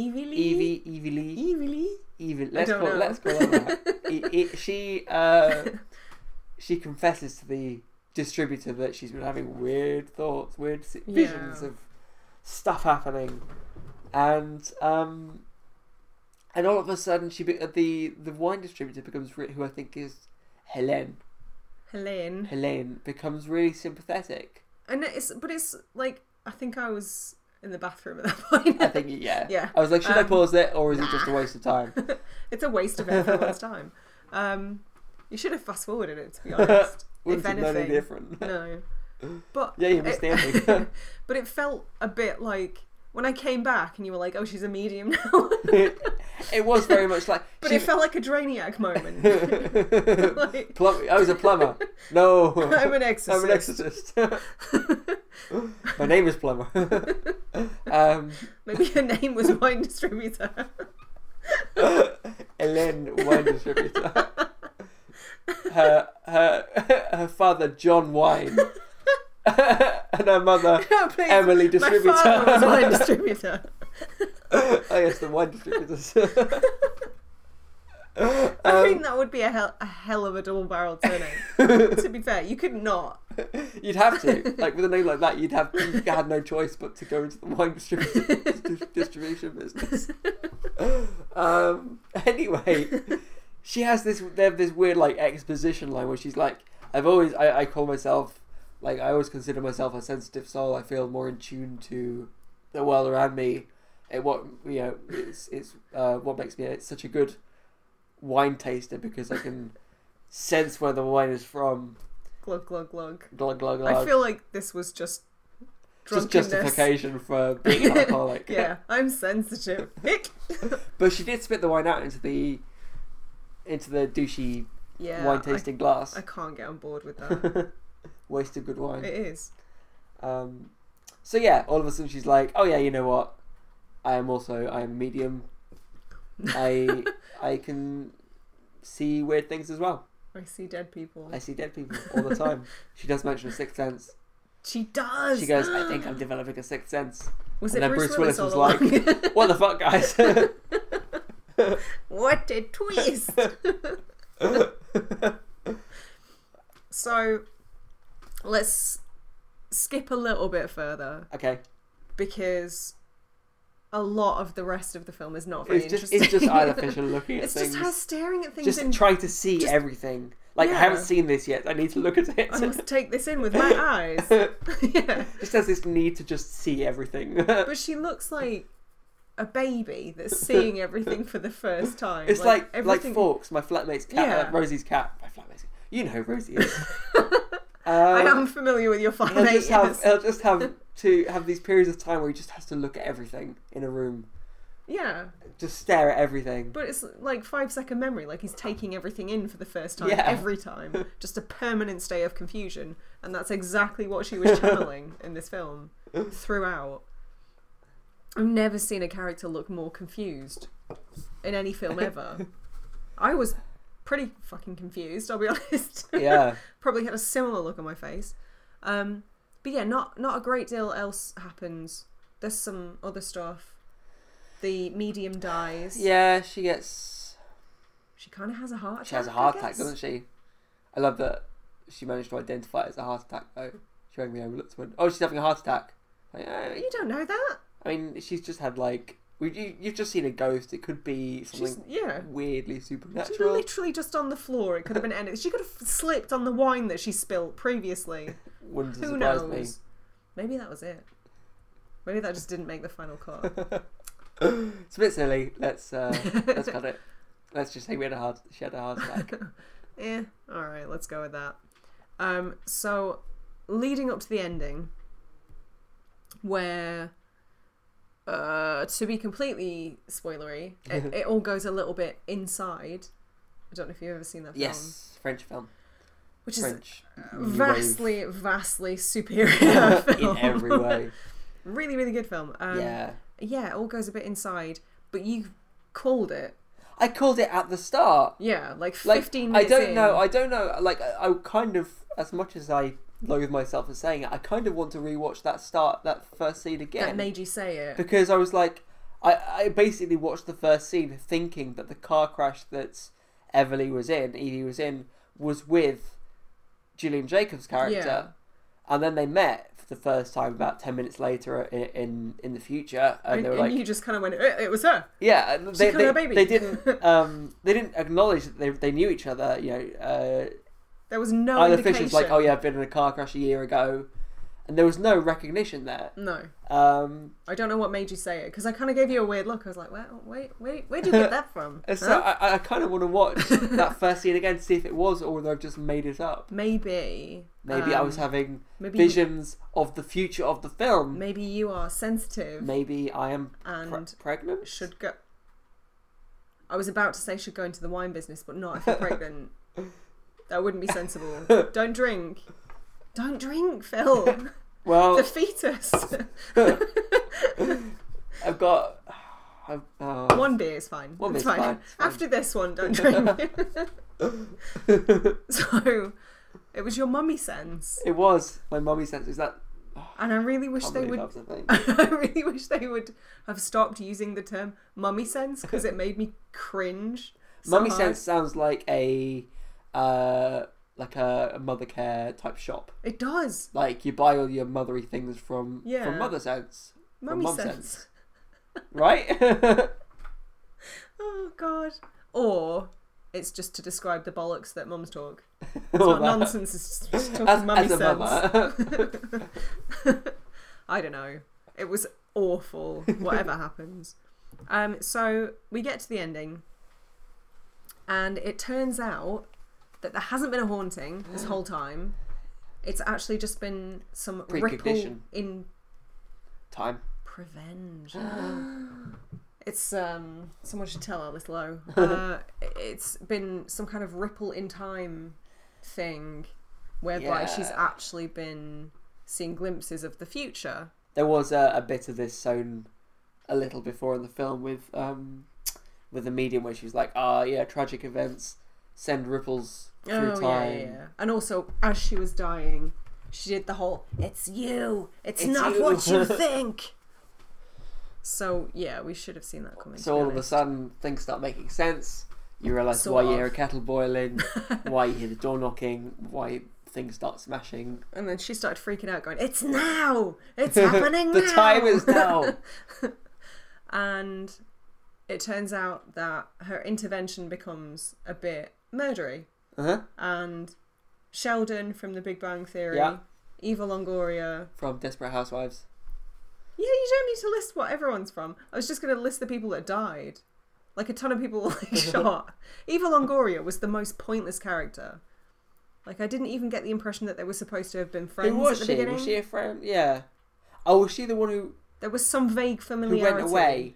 Let's call her that. She confesses to the distributor that she's been having weird thoughts, weird visions of stuff happening, and all of a sudden the wine distributor becomes who I think is Helene becomes really sympathetic. And it's like, I think I was in the bathroom at that point. I think yeah. I was like, should I pause it, or is it just a waste of time? It's a waste of everyone's time. You should have fast forwarded it, to be honest. If anything, no different. No, but yeah, you missed the ending. But it felt a bit like when I came back and you were like, "Oh, she's a medium now." It was very much like, but it felt like a Drainiac moment. I was a plumber. No, I'm an exorcist. My name is Plumber. Maybe her name was Wine Distributor. Helene, Wine Distributor. Her father, John Wine, and her mother, Emily Distributor. My father was Wine Distributor. Oh yes, the wine distributors. I think that would be a hell of a double-barrel surname. To be fair, you could not. You'd have to, like, with a name like that, you had no choice but to go into the wine distribution business. Anyway, they have this weird, like, exposition line where she's like, I call myself, like, I always consider myself a sensitive soul. I feel more in tune to the world around me. It's what makes me such a good wine taster, because I can sense where the wine is from. Glug glug glug. Glug glug glug. I feel like this was just justification for being an alcoholic. Yeah, I'm sensitive. But she did spit the wine out into the douchey wine tasting glass. I can't get on board with that. Wasted good wine. It is. So yeah, all of a sudden she's like, oh yeah, you know what? I am medium. I can see weird things as well. I see dead people all the time. She does mention a sixth sense. She does. She goes, I think I'm developing a sixth sense. Was and it then Bruce Willis was like, what the fuck, guys? What a twist. So let's skip a little bit further. Okay. Because a lot of the rest of the film is not very interesting. It's just Isla Fisher looking at things. It's just her staring at things. Just trying to see everything. Like, I haven't seen this yet. I need to look at it. I must take this in with my eyes. Yeah. Just has this need to just see everything. But she looks like a baby that's seeing everything for the first time. It's like Fawkes, my flatmate's cat, Rosie's cat. My flatmate's cat. You know who Rosie is. I am familiar with your flatmate. He'll just have to have these periods of time where he just has to look at everything in a room. Yeah. Just stare at everything. But it's like 5-second memory, like he's taking everything in for the first time, every time. Just a permanent state of confusion. And that's exactly what she was channeling in this film throughout. I've never seen a character look more confused in any film ever. I was pretty fucking confused, I'll be honest. Yeah. Probably had a similar look on my face. But yeah, not a great deal else happens. There's some other stuff. The medium dies. Yeah, she kind of has a heart attack. She has a heart attack, doesn't she? I love that she managed to identify it as a heart attack, though. She rang me overlooked when, she's having a heart attack. Like, you don't know that. I mean, she's just had, like... You've just seen a ghost. It could be something weirdly supernatural. She's literally just on the floor. It could have been anything. She could have slipped on the wine that she spilt previously. Wouldn't Who surprise knows? me. Maybe that was it. Maybe that just didn't make the final cut. It's a bit silly. Let's cut it. Let's just say she had a heart attack. Yeah, alright, let's go with that. So, leading up to the ending, where, to be completely spoilery, it all goes a little bit inside. I don't know if you've ever seen that film. Yes, French film. Which French is vastly superior film. In every way. Really, really good film. Yeah, it all goes a bit inside, but you called it. I called it at the start. Yeah, like 15 minutes I don't know. Like, I kind of, as much as I loathe myself for saying it, I kind of want to rewatch that first scene again. That made you say it. Because I was like, I basically watched the first scene thinking that the car crash that Evie was in, was with Gillian Jacobs' character. Yeah. And then they met for the first time about 10 minutes later in the future, and they were like, you just kind of went, it was her. Yeah, She killed her baby. They didn't acknowledge that they knew each other. There was no Isla indication. Fisher's like, oh yeah, I've been in a car crash a year ago, and there was no recognition there. No. I don't know what made you say it, because I kind of gave you a weird look. I was like, where'd you get that from? So I kind of want to watch that first scene again to see if it was, or whether I've just made it up. Maybe I was having visions of the future of the film. Maybe you are sensitive. Maybe I am pregnant. Should go. I was about to say should go into the wine business, but not if you're pregnant. That wouldn't be sensible. Don't drink. Don't drink, Phil. Well, the fetus. I've got one beer is fine. One beer's fine. fine. After this one, don't drink. So, it was your mummy sense. It was my mummy sense. Is that? And I really wish they would. I really wish they would have stopped using the term mummy sense, because it made me cringe. Mummy sense sounds like a mother care type shop. It does. Like you buy all your mothery things from Mother Sense. Mummy sense. Right? Oh God. Or it's just to describe the bollocks that mums talk. It's not nonsense, it's just talking mummy sense. I don't know. It was awful, whatever happens. So we get to the ending, and it turns out that there hasn't been a haunting this whole time. It's actually just been some ripple in time. Revenge. It's someone should tell Alice Lowe. It's been some kind of ripple in time thing, whereby she's actually been seeing glimpses of the future. There was a bit of this shown a little before in the film with the medium, where she was like, tragic events send ripples through time. Yeah. And also, as she was dying, she did the whole, it's you, it's not you. What you think. So, yeah, we should have seen that coming. So all of a sudden, things start making sense. You realise why you hear a kettle boiling, why you hear the door knocking, why things start smashing. And then she started freaking out, going, it's now! It's happening the now! The time is now! And it turns out that her intervention becomes a bit murdery. Uh-huh. And Sheldon from The Big Bang Theory, Eva Longoria from Desperate Housewives. Yeah, you don't need to list what everyone's from. I was just going to list the people that died. Like, a ton of people shot. Eva Longoria was the most pointless character. Like, I didn't even get the impression that they were supposed to have been friends at the beginning. Was she a friend? Yeah. Oh, was she the one who... There was some vague familiarity. Who went away?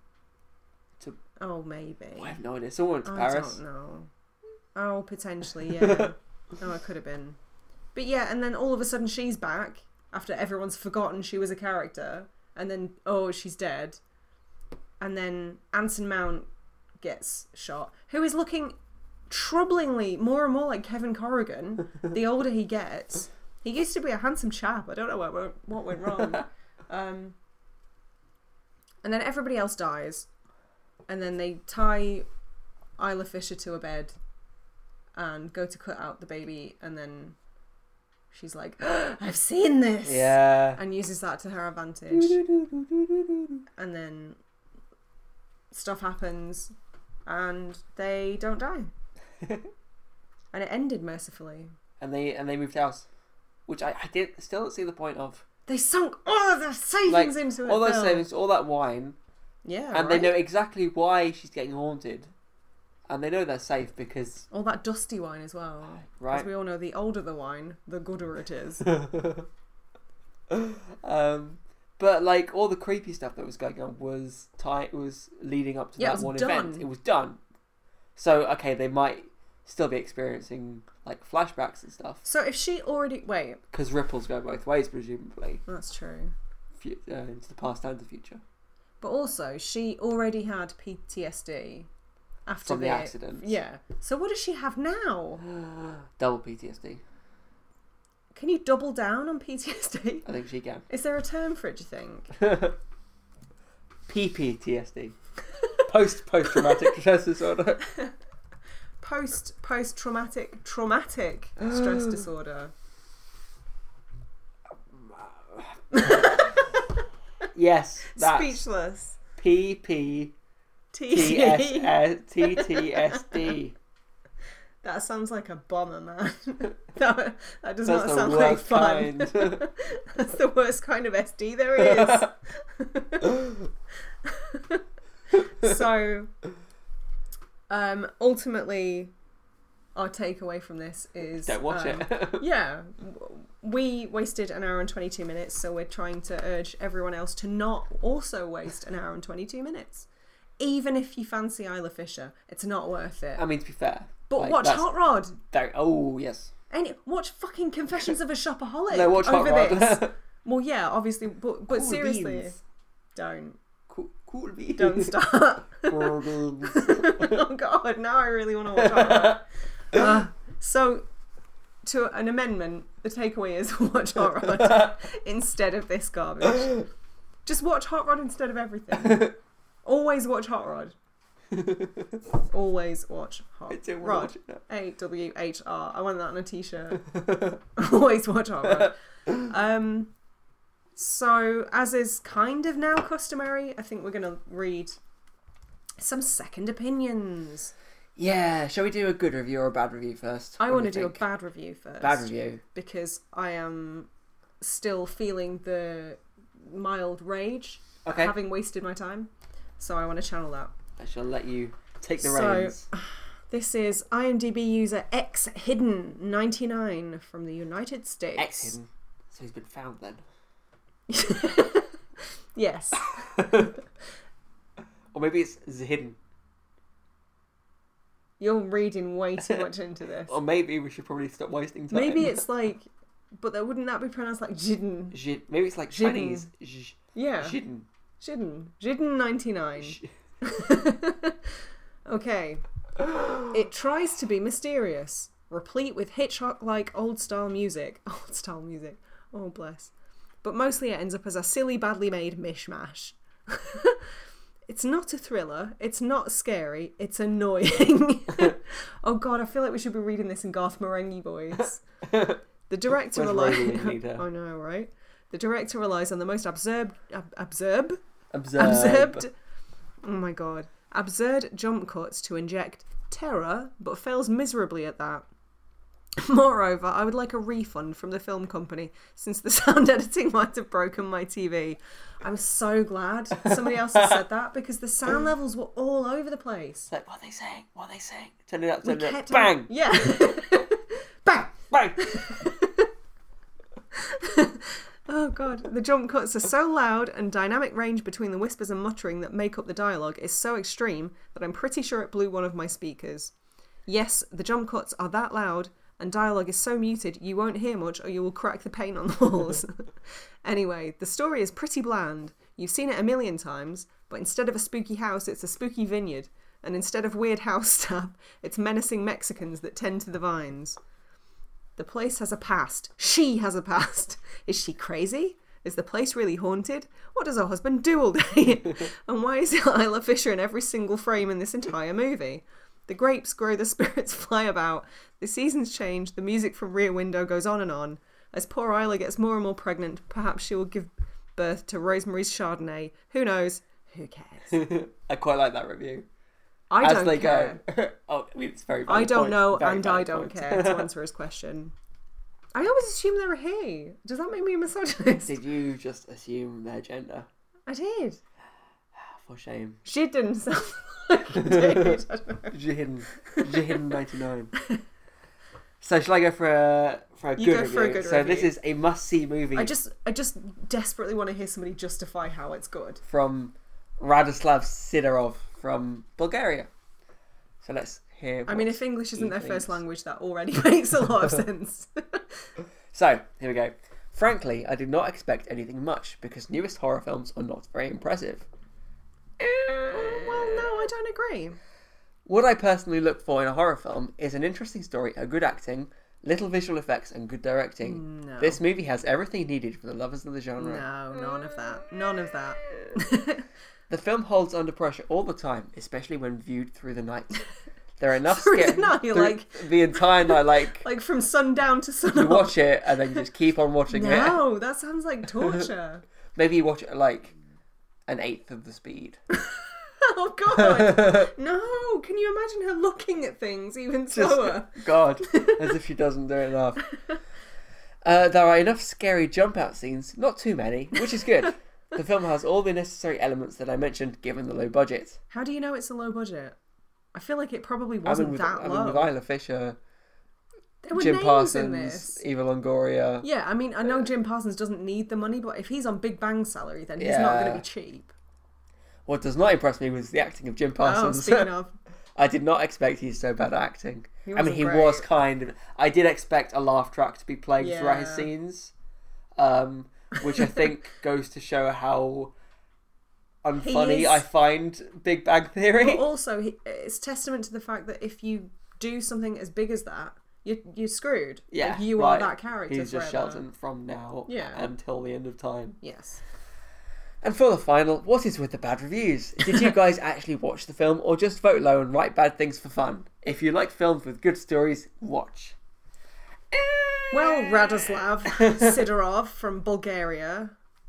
Oh, maybe. I have no idea. Someone went to Paris. I don't know. Oh, potentially, yeah. Oh, it could have been. But yeah, and then all of a sudden she's back. After everyone's forgotten she was a character, and then, she's dead. And then Anson Mount gets shot, who is looking troublingly more and more like Kevin Corrigan the older he gets. He used to be a handsome chap. I don't know what went wrong. And then everybody else dies. And then they tie Isla Fisher to a bed and go to cut out the baby, and then... she's like, I've seen this! Yeah. And uses that to her advantage. And then stuff happens and they don't die. And it ended mercifully. And they moved house. Which I still don't see the point of. They sunk all of their savings into it. All those savings, all that wine. Yeah. And they know exactly why she's getting haunted. And they know they're safe because... all that dusty wine as well. Right. As we all know, the older the wine, the gooder it is. But like all the creepy stuff that was going on was leading up to that one event. It was done. So, okay, they might still be experiencing like flashbacks and stuff. So if she already... wait. Because ripples go both ways, presumably. That's true. Into the past and the future. But also, she already had PTSD. After from the accident. Yeah. So what does she have now? Double PTSD. Can you double down on PTSD? I think she can. Is there a term for it, do you think? PPTSD. Post-traumatic stress disorder. Post-traumatic stress disorder. Yes, that's Speechless. PPTSD. That sounds like a bomber, man. that does not That's sound the like worst fun. kind. That's the worst kind of SD there is. So, ultimately, our takeaway from this is... Don't watch it. Yeah. We wasted an hour and 22 minutes, so we're trying to urge everyone else to not also waste an hour and 22 minutes. Even if you fancy Isla Fisher, it's not worth it. I mean, to be fair. But watch Hot Rod. Oh, yes. Watch fucking Confessions of a Shopaholic. No, watch Hot Rod. This. Well, yeah, obviously, but Cool seriously, beans. don't. Cool beans. Don't start. Cool beans. Oh God, now I really want to watch Hot Rod. So, to an amendment, the takeaway is watch Hot Rod instead of this garbage. Just watch Hot Rod instead of everything. Always watch Hot Rod. Always watch Hot Rod. AWHR. I want that on a t-shirt. Always watch Hot Rod. So, as is kind of now customary, I think we're going to read some second opinions. Yeah, shall we do a good review or a bad review first? I want to do a bad review first. Bad review. Because I am still feeling the mild rage having wasted my time. So I want to channel that. I shall let you take the reins. This is IMDb user XHidden99 from the United States. XHidden. So he's been found then. Yes. Or maybe it's Zhidden. You're reading way too much into this. Or maybe we should probably stop wasting time. Maybe it's like, but wouldn't that be pronounced like Jidden? Maybe it's like Jidden. Chinese. Yeah. Jidden. Jidden 99. Okay. It tries to be mysterious, replete with Hitchcock-like old-style music. Old-style music. Oh, bless. But mostly it ends up as a silly, badly made mishmash. It's not a thriller. It's not scary. It's annoying. Oh, God, I feel like we should be reading this in Garth Marenghi voice. The director relies... I know, right? The director relies on the most absurd... Oh my God. Absurd jump cuts to inject terror, but fails miserably at that. Moreover, I would like a refund from the film company, since the sound editing might have broken my TV. I'm so glad somebody else has said that, because the sound levels were all over the place. It's like, what are they saying? What are they saying? Turn it up, turn it up. Bang! Yeah. Bang! Bang! Oh God, the jump cuts are so loud, and dynamic range between the whispers and muttering that make up the dialogue is so extreme that I'm pretty sure it blew one of my speakers. Yes, the jump cuts are that loud, and dialogue is so muted you won't hear much or you will crack the paint on the walls. Anyway, the story is pretty bland. You've seen it a million times, but instead of a spooky house, it's a spooky vineyard, and instead of weird house stuff, it's menacing Mexicans that tend to the vines. The place has a past. She has a past. Is she crazy? Is the place really haunted? What does her husband do all day? And why is Isla Fisher in every single frame in this entire movie? The grapes grow, the spirits fly about, the seasons change, the music from Rear Window goes on and on. As poor Isla gets more and more pregnant, perhaps she will give birth to Rosemary's Chardonnay. Who knows? Who cares? I quite like that review. I don't care. Oh, I mean, it's very I don't know, very and I don't care, to answer his question. I always assume they're a he. Does that make me a misogynist? Did you just assume their gender? I did. For shame. She didn't sound like you did. I don't know. Jihidden 99. So shall I go for a good review? So this is a must-see movie. I just desperately want to hear somebody justify how it's good. From Radoslav Sidorov from Bulgaria. So let's hear. I mean, if English isn't their first language, that already makes a lot of sense. So here we go. Frankly, I did not expect anything much because newest horror films are not very impressive. Well, no, I don't agree. What I personally look for in a horror film is an interesting story, a good acting, little visual effects and good directing. No. This movie has everything needed for the lovers of the genre. No, none of that. None of that. The film holds under pressure all the time, especially when viewed through the night. There are enough Through the night, like the entire night, like from sundown to sun you up. watch it and then you just keep on watching it. No, that sounds like torture. Maybe you watch it at like an eighth of the speed. Oh God, no! Can you imagine her looking at things even slower? God, as if she doesn't do it enough. There are enough scary jump out scenes, not too many, which is good. The film has all the necessary elements that I mentioned, given the low budget. How do you know it's a low budget? I feel like it probably wasn't that low. With Isla Fisher, there were Jim names Parsons, in this. Eva Longoria. Yeah, I mean, I know Jim Parsons doesn't need the money, but if he's on Big Bang salary, then he's not going to be cheap. What does not impress me was the acting of Jim Parsons. Oh, speaking of. I did not expect he's so bad at acting. He was kind of... I did expect a laugh track to be played throughout his scenes, which I think goes to show how unfunny I find Big Bang Theory. But also, it's testament to the fact that if you do something as big as that, you're screwed. Yeah, like, you are that character. He's just forever. Sheldon from now until the end of time. Yes. And for the final, what is with the bad reviews? Did you guys actually watch the film or just vote low and write bad things for fun? If you like films with good stories, watch. Well, Radoslav Sidorov from Bulgaria,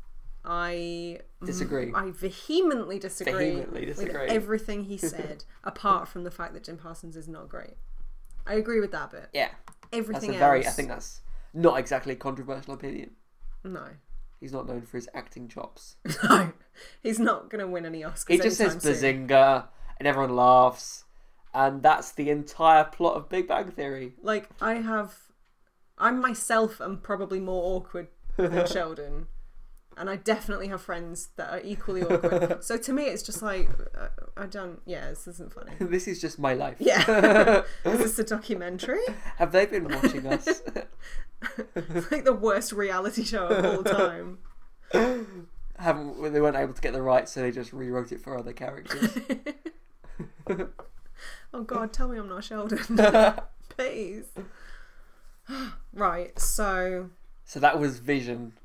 I disagree. I vehemently disagree with everything he said, apart from the fact that Jim Parsons is not great. I agree with that bit. Yeah. Everything else. I think that's not exactly a controversial opinion. No. He's not known for his acting chops. No. He's not going to win any Oscars. He just says Bazinga and everyone laughs. And that's the entire plot of Big Bang Theory. Like, I myself am probably more awkward than Sheldon. And I definitely have friends that are equally awkward. So to me, it's just like, this isn't funny. This is just my life. Yeah. Is this a documentary? Have they been watching us? It's like the worst reality show of all time. They weren't able to get the rights, so they just rewrote it for other characters. Oh God, tell me I'm not Sheldon. Please. Right, so that was Visions.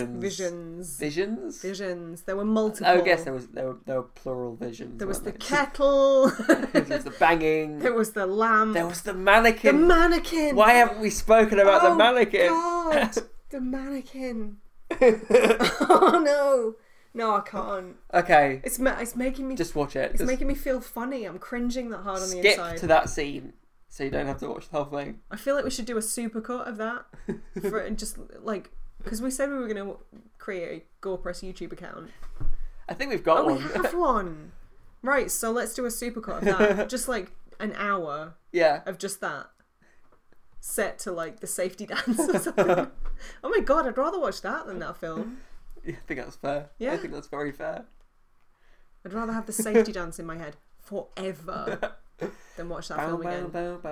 Visions. There were multiple. I guess there were plural visions. There was the kettle. There was the banging. There was the lamp. There was the mannequin. The mannequin. Why haven't we spoken about the mannequin? God, the mannequin. Oh no. No, I can't. Okay. It's making me... Just watch it. It's making me feel funny. I'm cringing that hard on the inside. Skip to that scene so you don't have to watch the whole thing. I feel like we should do a supercut of that. Just, like... Because we said we were going to create a GorePress YouTube account. I think we've got one. We have one. Right, so let's do a supercut of that. Just, like, an hour of just that. Set to, like, the safety dance or something. Oh my God, I'd rather watch that than that film. Yeah, I think that's fair. Yeah. I think that's very fair. I'd rather have the safety dance in my head forever than watch that film again.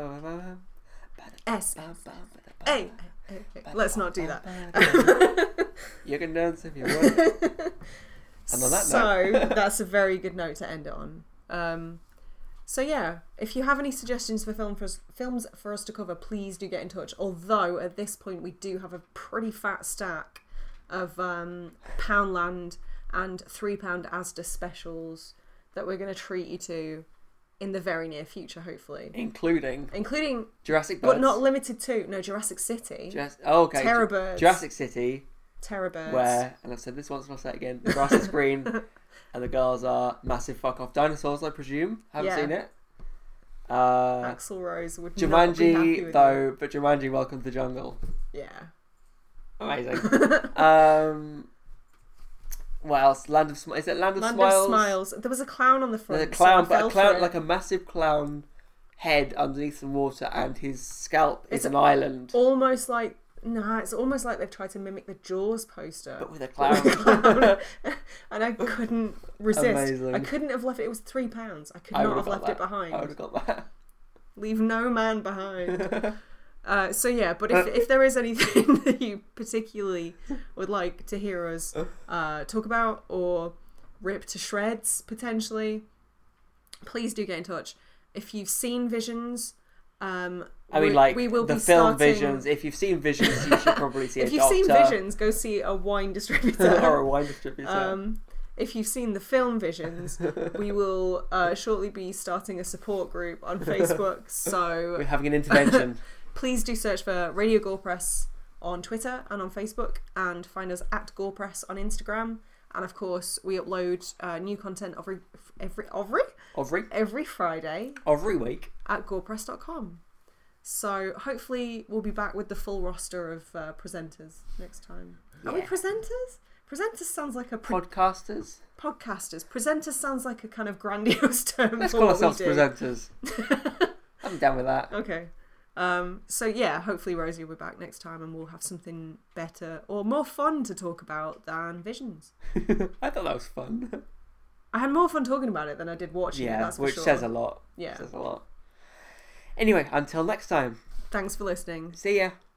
Hey, let's not do that. You can dance if you want. And on that note, that's a very good note to end it on. So yeah, if you have any suggestions for films for us to cover, please do get in touch. Although at this point we do have a pretty fat stack of Poundland and £3 Asda specials that we're going to treat you to in the very near future, hopefully. Including Jurassic Birds. But not limited to. No, Jurassic City. Okay. Terror Birds. Jurassic City. Terror Birds. Where, and I've said this once and I'll say it again, the grass is green and the girls are massive fuck off dinosaurs, I presume. Haven't seen it. Axl Rose would not be happy with though, but Jumanji Welcome to the Jungle. Yeah. Amazing. What else? Is it Land of Smiles? Land of Smiles. There was a clown on the front. There's a clown, but a clown, like a massive clown head underneath some water, and his scalp is an island. Almost like it's almost like they've tried to mimic the Jaws poster, but with a clown. And I couldn't resist. Amazing. I couldn't have left it. It was £3. I could not have left it behind. I would have got that. Leave no man behind. So yeah, but if there is anything that you particularly would like to hear us talk about or rip to shreds potentially, please do get in touch. If you've seen Visions, I mean, like, we will the be film starting... Visions. If you've seen Visions, you should probably see if a you've doctor. seen Visions, go see a wine distributor. Or a wine distributor. If you've seen the film Visions, we will shortly be starting a support group on Facebook. So we're having an intervention. Please do search for Radio Gore Press on Twitter and on Facebook, and find us at Gore Press on Instagram. And of course, we upload new content every Friday. Every week. At gorepress.com. So hopefully we'll be back with the full roster of presenters next time. Are we presenters? Presenters sounds like a... Podcasters? Podcasters. Presenters sounds like a kind of grandiose term. Let's call ourselves presenters. I'm down with that. Okay. So yeah, hopefully Rosie will be back next time and we'll have something better or more fun to talk about than Visions. I thought that was fun. I had more fun talking about it than I did watching it, that's for which sure. says a lot. Yeah. Says a lot. Anyway, until next time. Thanks for listening. See ya.